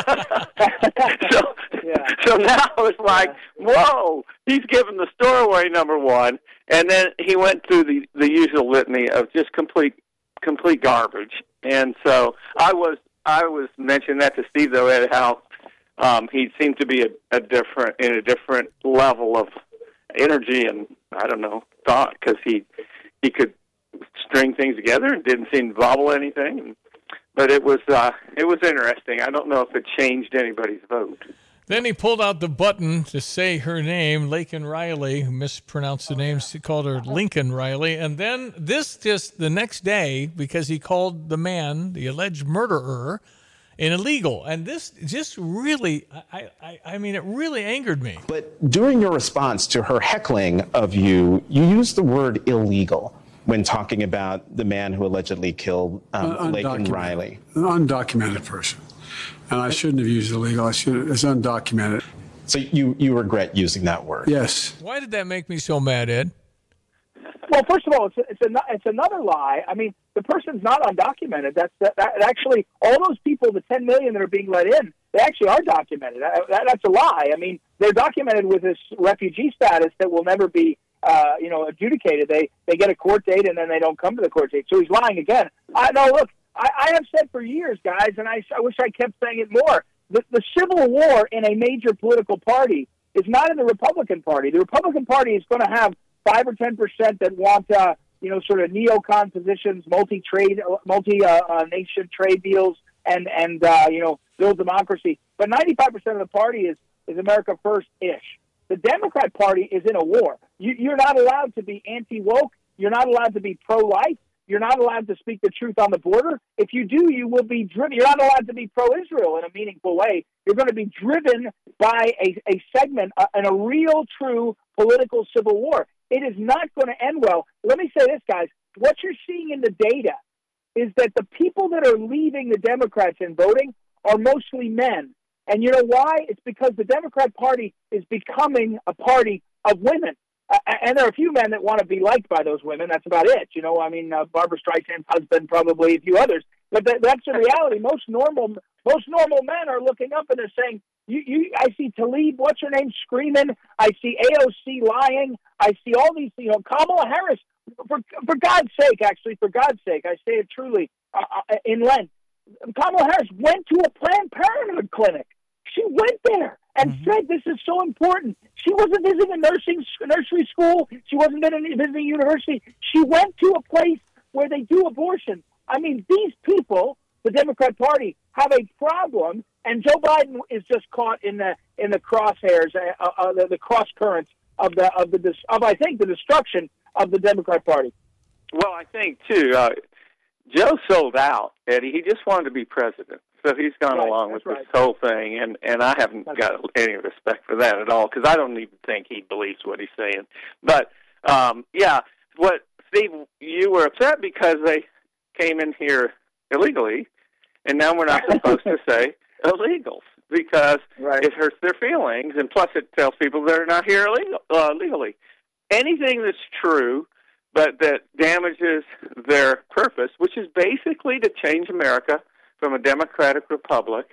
so, yeah. so now it's like, whoa, he's giving the store away, number one. And then he went through the, the usual litany of just complete complete garbage. And so I was I was mentioning that to Steve, though, Ed, how um, he seemed to be a, a different in a different level of energy and, I don't know, thought, because he, he could string things together and didn't seem to bobble anything. But it was uh, it was interesting. I don't know if it changed anybody's vote. Then he pulled out the button to say her name, Laken Riley, who mispronounced the name, he called her Lincoln Riley. And then this just the next day, because he called the man, the alleged murderer, an illegal. And this just really, I, I, I mean, it really angered me. But during your response to her heckling of you, you used the word illegal when talking about the man who allegedly killed um, Laken Riley. An undocumented person. And I shouldn't have used illegal. I should. It's undocumented. So you, you regret using that word? Yes. Why did that make me so mad, Ed? Well, first of all, it's a, it's, a, it's another lie. I mean, the person's not undocumented. That's that, that actually all those people, the ten million that are being let in, they actually are documented. That, that, that's a lie. I mean, they're documented with this refugee status that will never be, uh, you know, adjudicated. They they get a court date and then they don't come to the court date. So he's lying again. I no look. I, I have said for years, guys, and I, I wish I kept saying it more. The, the civil war in a major political party is not in the Republican Party. The Republican Party is going to have five or ten percent that want, uh, you know, sort of neocon positions, multi-trade, multi-nation uh, uh, trade deals, and and uh, you know, build democracy. But ninety-five percent of the party is is America First-ish. The Democrat Party is in a war. You, you're not allowed to be anti-woke. You're not allowed to be pro-life. You're not allowed to speak the truth on the border. If you do, you will be driven. You're not allowed to be pro-Israel in a meaningful way. You're going to be driven by a, a segment uh, in a real, true political civil war. It is not going to end well. Let me say this, guys. What you're seeing in the data is that the people that are leaving the Democrats and voting are mostly men. And you know why? It's because the Democrat Party is becoming a party of women. Uh, and there are a few men that want to be liked by those women. That's about it. You know, I mean, uh, Barbara Streisand's husband, probably a few others. But that, that's the reality. Most normal, most normal men are looking up and they're saying, "You, you." I see Tlaib, what's her name, screaming. I see A O C lying. I see all these. You know, Kamala Harris. For for God's sake, actually, for God's sake, I say it truly. Uh, in Lent, Kamala Harris went to a Planned Parenthood clinic. She went there and mm-hmm. said this is so important. She wasn't visiting a nursing nursery school. She wasn't visiting a university. She went to a place where they do abortion. I mean, these people the Democrat Party have a problem, and Joe Biden is just caught in the in the crosshairs, uh, uh, the, the cross currents of the of the of I think the destruction of the Democrat Party. Well, I think too. Uh, Joe sold out, Eddie. He just wanted to be president, so he's gone right, along with right. this whole thing, and and I haven't that's got right. any respect for that at all because I don't even think he believes what he's saying. But um, yeah, what Steve, you were upset because they came in here illegally, and now we're not supposed to say illegals because right. it hurts their feelings, and plus it tells people they're not here illegal, uh, legally. Anything that's true but that damages their purpose, which is basically to change America from a democratic republic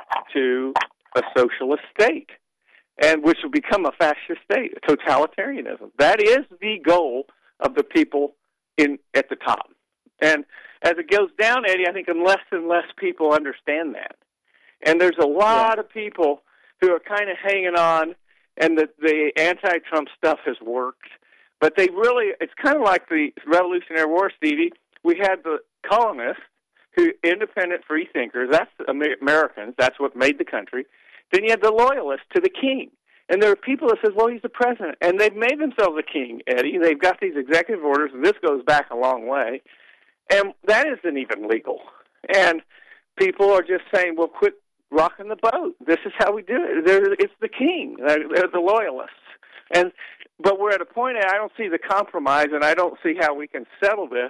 to a socialist state, and which will become a fascist state, a totalitarianism. That is the goal of the people in at the top. And as it goes down, Eddie, I think less and less people understand that. And there's a lot yeah. of people who are kind of hanging on, and the, the anti-Trump stuff has worked. But they really, it's kind of like the Revolutionary War, Stevie. We had the colonists, who independent free thinkers, that's Americans, that's what made the country. Then you had the loyalists to the king. And there are people that says, well, he's the president. And they've made themselves a king, Eddie. They've got these executive orders, and this goes back a long way. And that isn't even legal. And people are just saying, well, quit rocking the boat. This is how we do it. They're, it's the king. They're, they're the loyalists. And But we're at a point, I don't see the compromise, and I don't see how we can settle this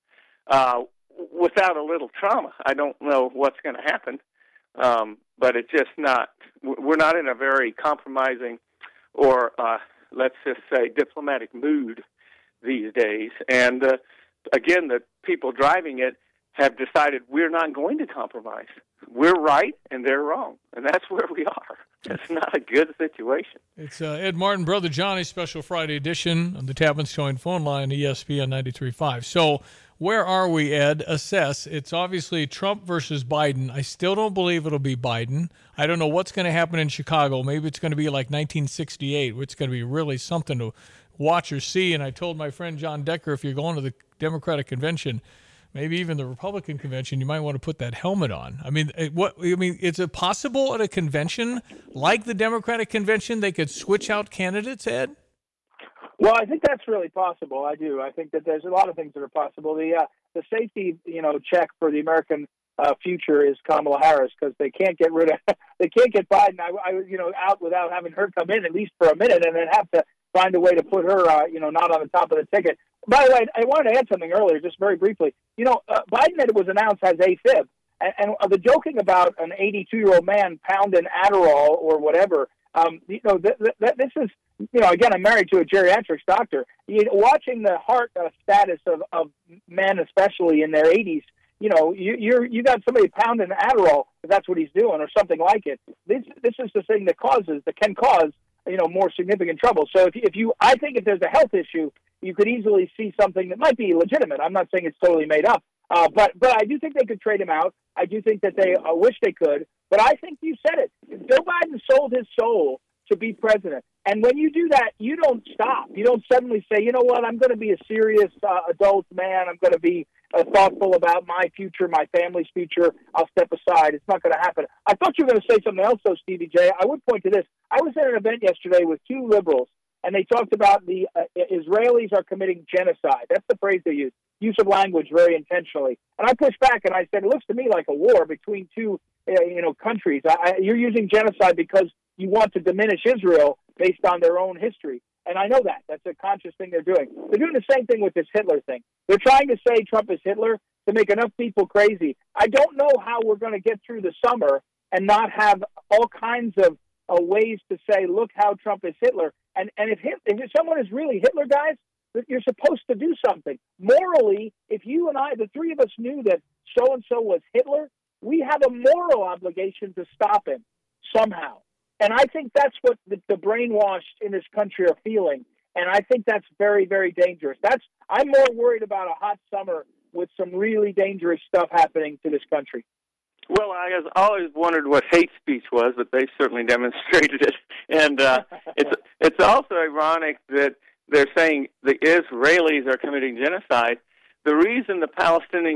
uh, without a little trauma. I don't know what's going to happen, um, but it's just not, we're not in a very compromising or, uh, let's just say, diplomatic mood these days. And, uh, again, the people driving it have decided we're not going to compromise. We're right, and they're wrong, and that's where we are. It's not a good situation. It's uh, Ed Martin, Brother Johnny's special Friday edition of the Tapman's Towing phone line, E S P N ninety-three point five. So where are we, Ed? Assess. It's obviously Trump versus Biden. I still don't believe it'll be Biden. I don't know what's going to happen in Chicago. Maybe it's going to be like nineteen sixty-eight, which is going to be really something to watch or see. And I told my friend John Decker, if you're going to the Democratic convention, maybe even the Republican convention, you might want to put that helmet on. I mean, what? I mean, is it possible at a convention like the Democratic convention they could switch out candidates, Ed? Well, I think that's really possible. I do. I think that there's a lot of things that are possible. The uh, the safety, you know, check for the American uh, future is Kamala Harris because they can't get rid of they can't get Biden. I, I you know out without having her come in at least for a minute, and then have to find a way to put her, uh, you know, not on the top of the ticket. By the way, I wanted to add something earlier, just very briefly. You know, uh, Biden had, was announced as AFib, and, and uh, the joking about an eighty-two-year-old man pounding Adderall or whatever, um, you know, th- th- this is, you know, again, I'm married to a geriatrics doctor. You know, watching the heart uh, status of, of men, especially in their eighties, you know, you, you're you got somebody pounding Adderall, if that's what he's doing, or something like it. This this is the thing that causes, that can cause, you know, more significant trouble. So if, if you, I think if there's a health issue, you could easily see something that might be legitimate. I'm not saying it's totally made up, uh, but but I do think they could trade him out. I do think that they uh, wish they could, but I think you said it. Joe Biden sold his soul to be president, and when you do that, you don't stop. You don't suddenly say, you know what, I'm going to be a serious uh, adult man. I'm going to be uh, thoughtful about my future, my family's future. I'll step aside. It's not going to happen. I thought you were going to say something else, though, Stevie J. I would point to this. I was at an event yesterday with two liberals, and they talked about the uh, Israelis are committing genocide. That's the phrase they use, use of language very intentionally. And I pushed back and I said, it looks to me like a war between two, uh, you know, countries. I, I, you're using genocide because you want to diminish Israel based on their own history. And I know that. That's a conscious thing they're doing. They're doing the same thing with this Hitler thing. They're trying to say Trump is Hitler to make enough people crazy. I don't know how we're going to get through the summer and not have all kinds of uh, ways to say, look how Trump is Hitler. And and if, if someone is really Hitler, guys, you're supposed to do something. Morally, if you and I, the three of us, knew that so-and-so was Hitler, we have a moral obligation to stop him somehow. And I think that's what the, the brainwashed in this country are feeling. And I think that's very, very dangerous. That's I'm more worried about a hot summer with some really dangerous stuff happening to this country. Well, I has always wondered what hate speech was, but they certainly demonstrated it. And uh, it's it's also ironic that they're saying the Israelis are committing genocide. The reason the Palestinians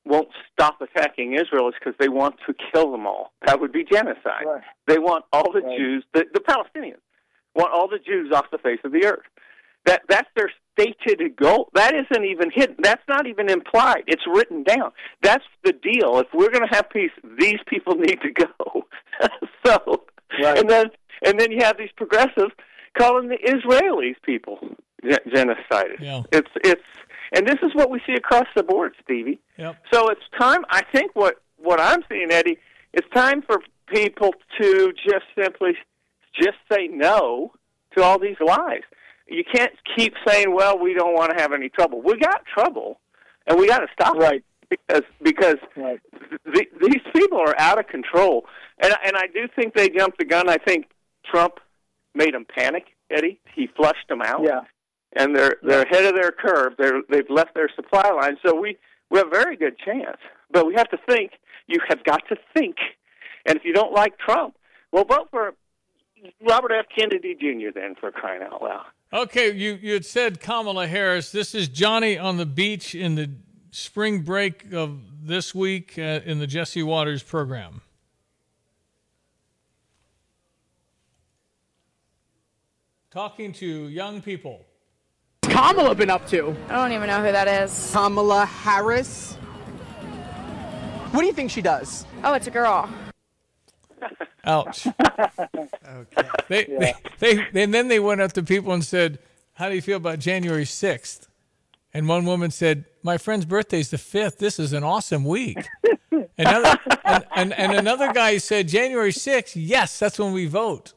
won't stop attacking Israel is because they want to kill them all. That would be genocide. Right. They want all the Right. Jews, the, the Palestinians, want all the Jews off the face of the earth. That That's their stated goal. That isn't even hidden. That's not even implied. It's written down. That's the deal. If we're going to have peace, these people need to go. so, right. and then and then you have these progressives calling the Israelis people gen- genocided. Yeah. It's it's and this is what we see across the board, Stevie. Yep. So it's time. I think what what I'm seeing, Eddie, it's time for people to just simply just say no to all these lies. You can't keep saying, "Well, we don't want to have any trouble." We got trouble, and we got to stop right. it because because right. th- these people are out of control. And and I do think they jumped the gun. I think Trump made them panic, Eddie. He flushed them out. Yeah. And they're they're ahead of their curve. They're they've left their supply line. So we we have a very good chance. But we have to think. You have got to think. And if you don't like Trump, well, vote for Robert F. Kennedy Junior then, for crying out loud. Okay, you, you had said Kamala Harris. This is Johnny on the beach in the spring break of this week uh, in the Jesse Waters program. Talking to young people. What's Kamala been up to? I don't even know who that is. Kamala Harris. What do you think she does? Oh, it's a girl. Ouch. Okay. They, Yeah. they, they, and then they went up to people and said, how do you feel about January sixth? And one woman said, my friend's birthday's the fifth. This is an awesome week. Another, and, and, and another guy said, January sixth, yes, that's when we vote.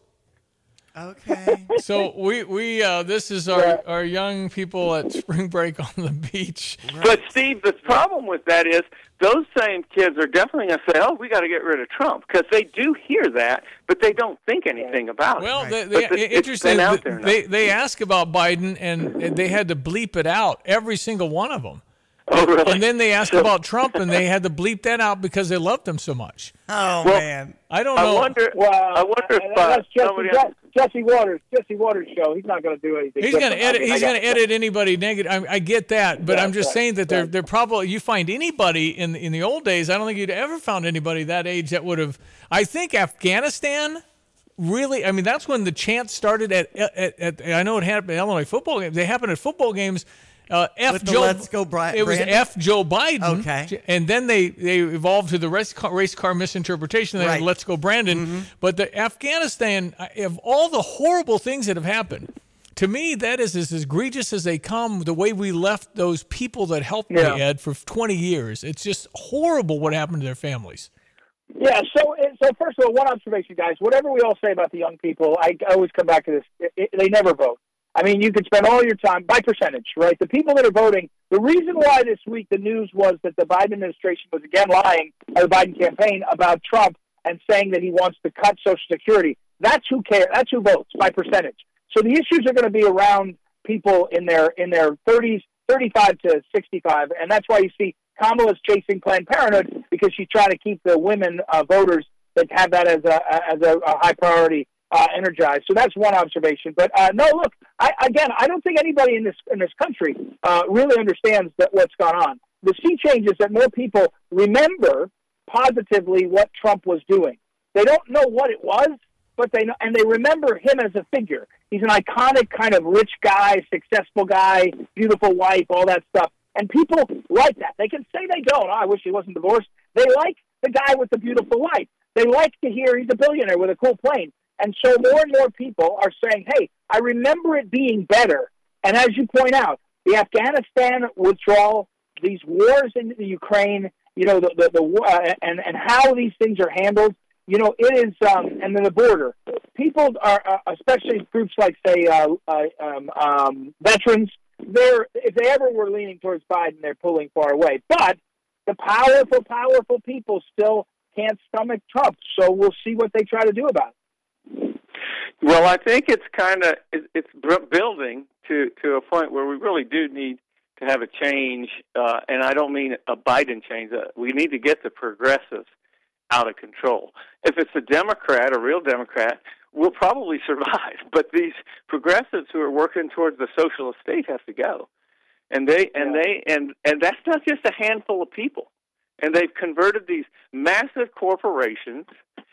Okay. So we, we uh, this is our, Yeah. our young people at spring break on the beach. But, Steve, the problem with that is those same kids are definitely going to say, oh, we got to get rid of Trump, because they do hear that, but they don't think anything about Well, it. they, But they, the- it's interesting. been out there now. They they ask about Biden, and they had to bleep it out, every single one of them. Oh, really? And then they asked about Trump, and they had to bleep that out because they loved him so much. Oh, Well, man. I don't I know. wonder, Well, I wonder if uh, that's Jesse, somebody Je- Jesse Waters. Jesse Waters show. He's not going to do anything. He's going to different. I edit. mean, I He's got- going to edit anybody negative. I, I get that, but Yeah, I'm just right, saying that they're right. they're probably. You find anybody in in the old days. I don't think you'd ever found anybody that age that would have. I think Afghanistan. Really, I mean, that's when the chants started at. at, at I know it happened at Illinois football games. They happened at football games. Uh, F With the Joe, Let's Go Bri- It was Brandon? F Joe Biden. Okay. And then they, they evolved to the race car, race car misinterpretation. They had Right. Let's Go Brandon. Mm-hmm. But the Afghanistan, of all the horrible things that have happened, to me, that is as egregious as they come. The way we left those people that helped Yeah. me, Ed, for twenty years. It's just horrible what happened to their families. Yeah, so so first of all, one observation, guys. Whatever we all say about the young people, I always come back to this. It, it, they never vote. I mean, you could spend all your time, by percentage, right? The people that are voting, the reason why this week the news was that the Biden administration was again lying, or the Biden campaign, about Trump and saying that he wants to cut Social Security, that's who cares. That's who votes, by percentage. So the issues are going to be around people in their in their thirties, thirty-five to sixty-five, and that's why you see Kamala's chasing Planned Parenthood, because she's trying to keep the women uh, voters that have that as a as a, a high priority uh, energized. So that's one observation. But uh, no, look, I, again, I don't think anybody in this in this country uh, really understands that what's gone on. The sea change is that more people remember positively what Trump was doing. They don't know what it was, but they know, and they remember him as a figure. He's an iconic kind of rich guy, successful guy, beautiful wife, all that stuff. And people like that. They can say they don't. Oh, I wish he wasn't divorced. They like the guy with the beautiful wife. They like to hear he's a billionaire with a cool plane. And so more and more people are saying, hey, I remember it being better. And as you point out, the Afghanistan withdrawal, these wars in the Ukraine, you know, the, the, the uh, and, and how these things are handled, you know, it is, um, and then the border. People are, uh, especially groups like, say, uh, uh, um, um, veterans, they're, if they ever were leaning towards Biden, they're pulling far away. But the powerful, powerful people still can't stomach Trump. So we'll see what they try to do about it. Well, I think it's kind of it's building to to a point where we really do need to have a change, uh, and I don't mean a Biden change. Uh, we need to get the progressives out of control. If it's a Democrat, a real Democrat, we'll probably survive. But these progressives who are working towards the socialist state have to go, and they and they and and that's not just a handful of people. And they've converted these massive corporations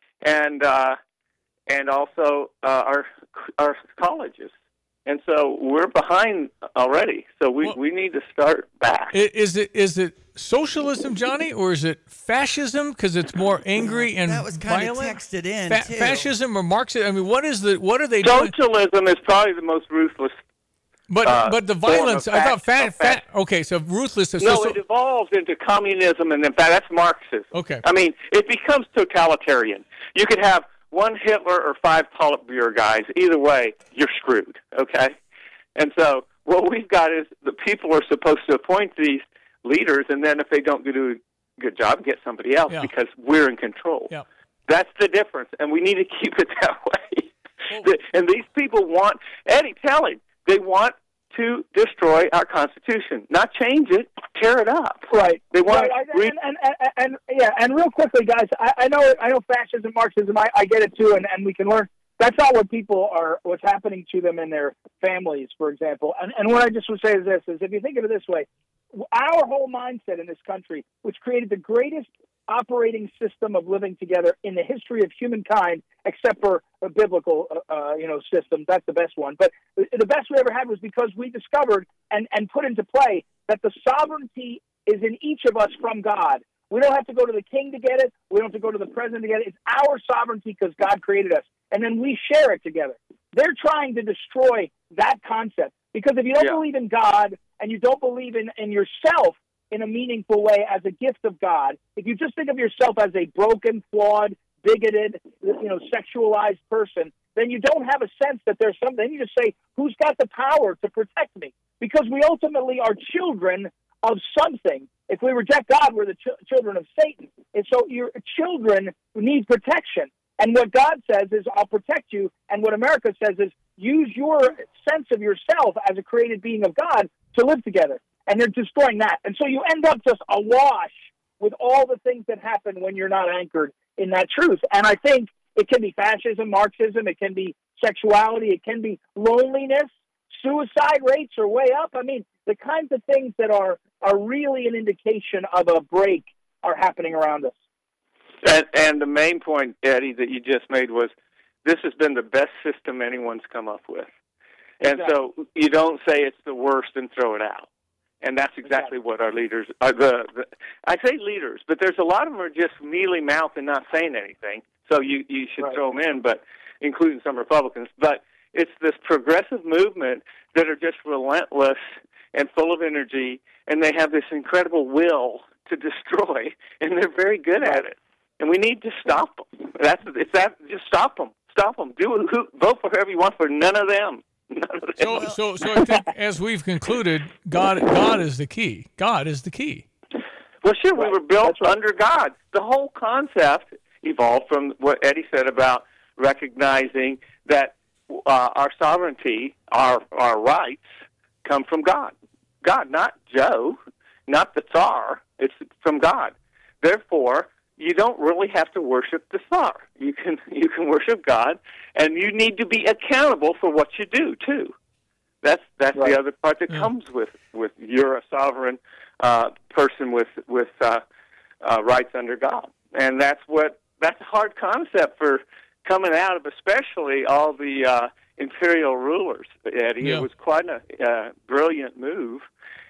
and uh, and also uh, our our colleges. And so we're behind already. So we, well, we need to start back. Is it is it socialism, Johnny, or is it fascism? Because it's more angry and that was kind violent. of texted in Fa- too. Fascism or Marxism? I mean, what is the what are they socialism doing? Socialism is probably the most ruthless. But uh, but the violence. I thought fat fat. Okay, so ruthless. So, no, so, it evolves into communism, and in fact, that's Marxism. Okay. I mean, it becomes totalitarian. You could have one Hitler or five Politburo guys. Either way, you're screwed, okay? And so what we've got is the people are supposed to appoint these leaders, and then if they don't do a good job, get somebody else yeah. because we're in control. Yeah. That's the difference, and we need to keep it that way. Well, and these people want, Eddie, tell him, they want to destroy our Constitution, not change it, tear it up. Right. They want right. to re- and, and, and, and yeah, and real quickly, guys, I, I know I know fascism, Marxism, I, I get it too, and, and we can learn. That's not what people are, what's happening to them in their families, for example. And, and what I just would say is this, is if you think of it this way, our whole mindset in this country, which created the greatest operating system of living together in the history of humankind, except for a biblical, uh, you know, system. That's the best one. But the best we ever had was because we discovered and, and put into play that the sovereignty is in each of us from God. We don't have to go to the king to get it. We don't have to go to the president to get it. It's our sovereignty because God created us. And then we share it together. They're trying to destroy that concept because if you don't yeah. believe in God and you don't believe in, in yourself in a meaningful way as a gift of God, if you just think of yourself as a broken, flawed, bigoted, you know, sexualized person, then you don't have a sense that there's something. Then you just say, who's got the power to protect me? Because we ultimately are children of something. If we reject God, we're the ch- children of Satan. And so your children need protection. And what God says is, I'll protect you. And what America says is, use your sense of yourself as a created being of God to live together. And they're destroying that. And so you end up just awash with all the things that happen when you're not anchored in that truth. And I think it can be fascism, Marxism, it can be sexuality, it can be loneliness. Suicide rates are way up. I mean, the kinds of things that are, are really an indication of a break are happening around us. And, and the main point, Eddie, that you just made was this has been the best system anyone's come up with. And exactly. so you don't say it's the worst and throw it out. And that's exactly, exactly. what our leaders are. The, the I say leaders, but there's a lot of them are just mealy mouth and not saying anything. So you, you should right. throw them in, but including some Republicans. But it's this progressive movement that are just relentless and full of energy, and they have this incredible will to destroy, and they're very good right. at it. And we need to stop them. That's it's that. Just stop them. Stop them. Do who, vote for whoever you want for none of them. None of them. So, so, so I think as we've concluded, God, God is the key. God is the key. Well, sure, right. we were built right. under God. The whole concept evolved from what Eddie said about recognizing that uh, our sovereignty, our our rights, come from God. God, not Joe, not the Tsar. It's from God. Therefore, you don't really have to worship the Tsar. You can you can worship God, and you need to be accountable for what you do too. That's that's right. the other part that yeah. comes with, with you're a sovereign uh, person with with uh, uh, rights under God, and that's what that's a hard concept for coming out of, especially all the uh, imperial rulers. Eddie, yeah. it was quite a uh, brilliant move,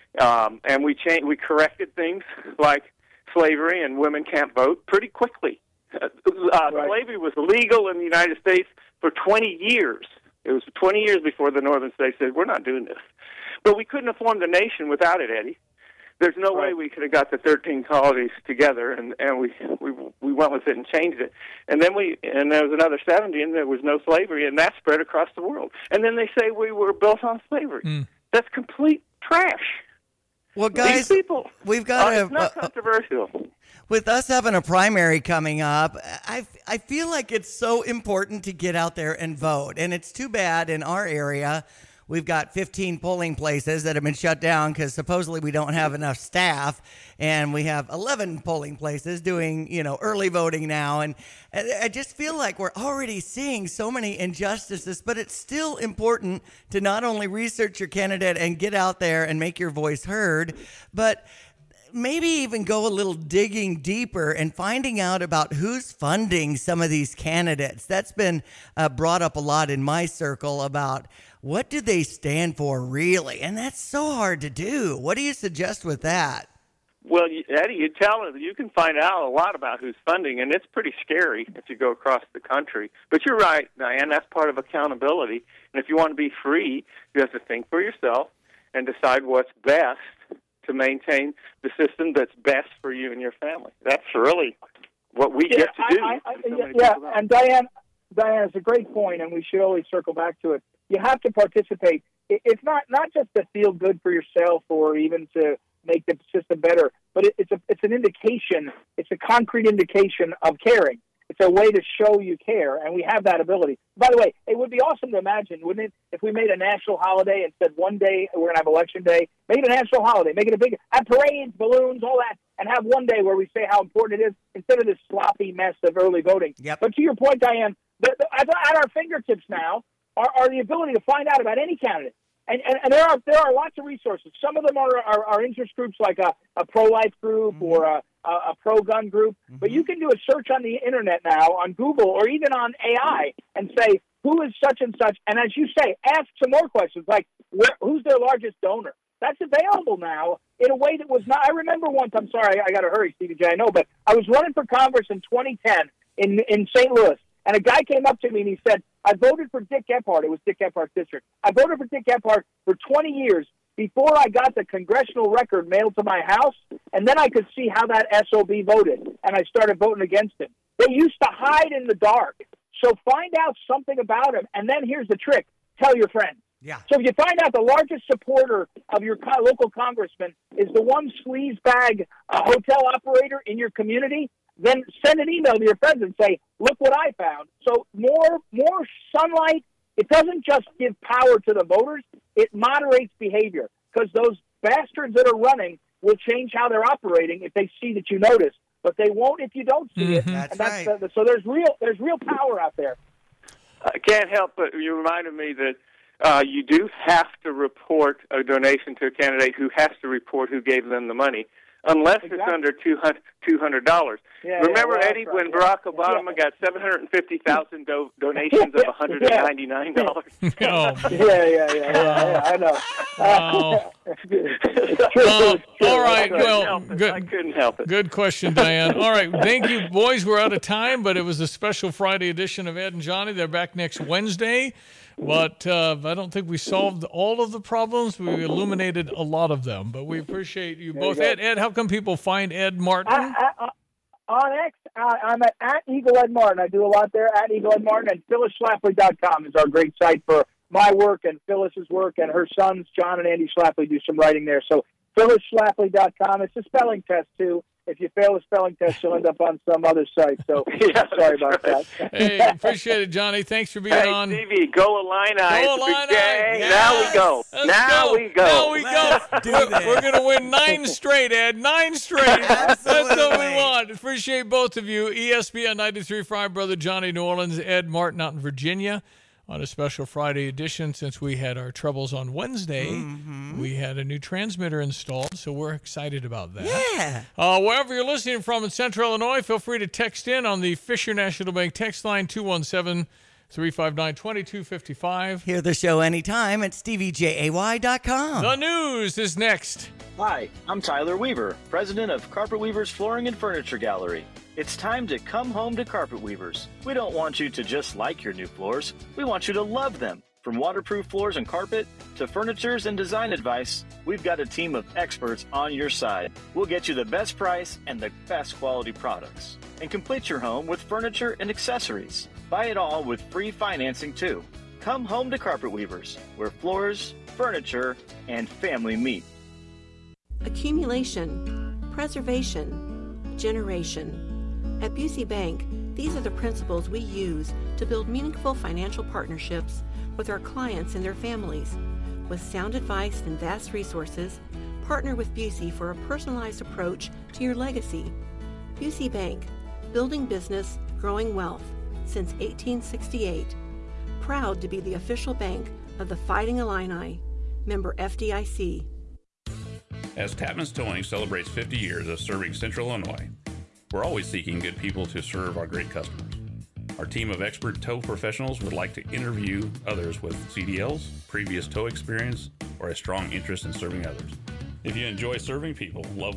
um, and we changed, we corrected things like slavery and women can't vote pretty quickly. Uh, right. Slavery was legal in the United States for twenty years. It was twenty years before the northern states said, we're not doing this. But we couldn't have formed a nation without it, Eddie. There's no right. way we could have got the thirteen colonies together, and, and we, we we went with it and changed it. And then we and there was another seventy, and there was no slavery, and that spread across the world. And then they say we were built on slavery. Mm. That's complete trash. Well, guys, These people, we've got uh, to. It's not uh, controversial. With us having a primary coming up, I, I feel like it's so important to get out there and vote. And it's too bad in our area, we've got fifteen polling places that have been shut down because supposedly we don't have enough staff. And we have eleven polling places doing, you know, early voting now. And I just feel like we're already seeing so many injustices, but it's still important to not only research your candidate and get out there and make your voice heard, but maybe even go a little digging deeper and finding out about who's funding some of these candidates. That's been uh, brought up a lot in my circle about what do they stand for really? And that's so hard to do. What do you suggest with that? Well, Eddie, you tell them you can find out a lot about who's funding, and it's pretty scary if you go across the country. But you're right, Diane, that's part of accountability. And if you want to be free, you have to think for yourself and decide what's best to maintain the system that's best for you and your family. That's really what we yeah, get to do. I, I, so yeah, yeah. and Diane, Diane, it's a great point, and we should always circle back to it. You have to participate. It's not, not just to feel good for yourself or even to make the system better, but it, it's a it's an indication. It's a concrete indication of caring. It's a way to show you care, and we have that ability. By the way, it would be awesome to imagine, wouldn't it, if we made a national holiday and said one day we're going to have election day, make it a national holiday, make it a big, have parades, balloons, all that, and have one day where we say how important it is instead of this sloppy mess of early voting. Yep. But to your point, Diane, the, the, at, at our fingertips now are, are the ability to find out about any candidate. And, and, and there are there are lots of resources. Some of them are, are, are interest groups like a, a pro-life group mm-hmm. or a, a, a pro-gun group. Mm-hmm. But you can do a search on the Internet now, on Google, or even on A I, and say, who is such and such? And as you say, ask some more questions, like where, who's their largest donor? That's available now in a way that was not. I remember once, I'm sorry, I got to hurry, Stevie J, I know, but I was running for Congress in twenty ten in, in Saint Louis. And a guy came up to me and he said, I voted for Dick Gephardt. It was Dick Gephardt's district. I voted for Dick Gephardt for twenty years before I got the congressional record mailed to my house, and then I could see how that S O B voted, and I started voting against him. They used to hide in the dark. So find out something about him, and then here's the trick. Tell your friends. Yeah. So if you find out the largest supporter of your co- local congressman is the one sleazebag uh, hotel operator in your community, then send an email to your friends and say, look what I found. So more more sunlight, it doesn't just give power to the voters, it moderates behavior, because those bastards that are running will change how they're operating if they see that you notice, but they won't if you don't see mm-hmm. it. That's and that's right. the, so there's real there's real power out there. I can't help but you reminded me that uh, you do have to report a donation to a candidate who has to report who gave them the money. Unless exactly. it's under two hundred dollars. Yeah, Remember, yeah, well, Eddie, right. when Barack Obama yeah. got seven hundred fifty thousand do- donations of one hundred ninety-nine dollars? Yeah. oh. yeah, yeah, yeah, yeah, yeah, I know. Wow. uh, all right, well, good. I couldn't help it. Good question, Diane. All right, thank you, boys. We're out of time, but it was a special Friday edition of Ed and Johnny. They're back next Wednesday. But uh, I don't think we solved all of the problems. We illuminated a lot of them. But we appreciate you there both. You Ed, Ed, how can people find Ed Martin? I, I, I, on X, I, I'm at, at Eagle Ed Martin. I do a lot there, at Eagle Ed Martin. And Phyllis Schlafly dot com is our great site for my work and Phyllis's work. And her sons, John and Andy Schlafly, do some writing there. So Phyllis Schlafly dot com. It's a spelling test, too. If you fail a spelling test, you'll end up on some other site. So yeah, sorry about right. that. Hey, appreciate it, Johnny. Thanks for being hey, on. Stevie, go Illini. Go Illini. Yes. Now we go. Let's now go. we go. Now we go. We're, we're going to win nine straight, Ed. Nine straight. That's what we want. Appreciate both of you. E S P N ninety-three point five, Brother Johnny New Orleans, Ed Martin out in Virginia. On a special Friday edition, since we had our troubles on Wednesday, mm-hmm. we had a new transmitter installed, so we're excited about that. Yeah. Uh, wherever you're listening from in Central Illinois, feel free to text in on the Fisher National Bank text line, two one seven, three five nine, two two five five. Hear the show anytime at stevie jay dot com. The news is next. Hi, I'm Tyler Weaver, president of Carpet Weavers Flooring and Furniture Gallery. It's time to come home to Carpet Weavers. We don't want you to just like your new floors. We want you to love them. From waterproof floors and carpet to furnitures and design advice, we've got a team of experts on your side. We'll get you the best price and the best quality products. And complete your home with furniture and accessories. Buy it all with free financing too. Come home to Carpet Weavers, where floors, furniture, and family meet. Accumulation, preservation, generation. At Busey Bank, these are the principles we use to build meaningful financial partnerships with our clients and their families. With sound advice and vast resources, partner with Busey for a personalized approach to your legacy. Busey Bank, building business, growing wealth since eighteen sixty-eight. Proud to be the official bank of the Fighting Illini. Member F D I C. As Tapman's Towing celebrates fifty years of serving Central Illinois, we're always seeking good people to serve our great customers. Our team of expert tow professionals would like to interview others with C D Ls, previous tow experience, or a strong interest in serving others. If you enjoy serving people, love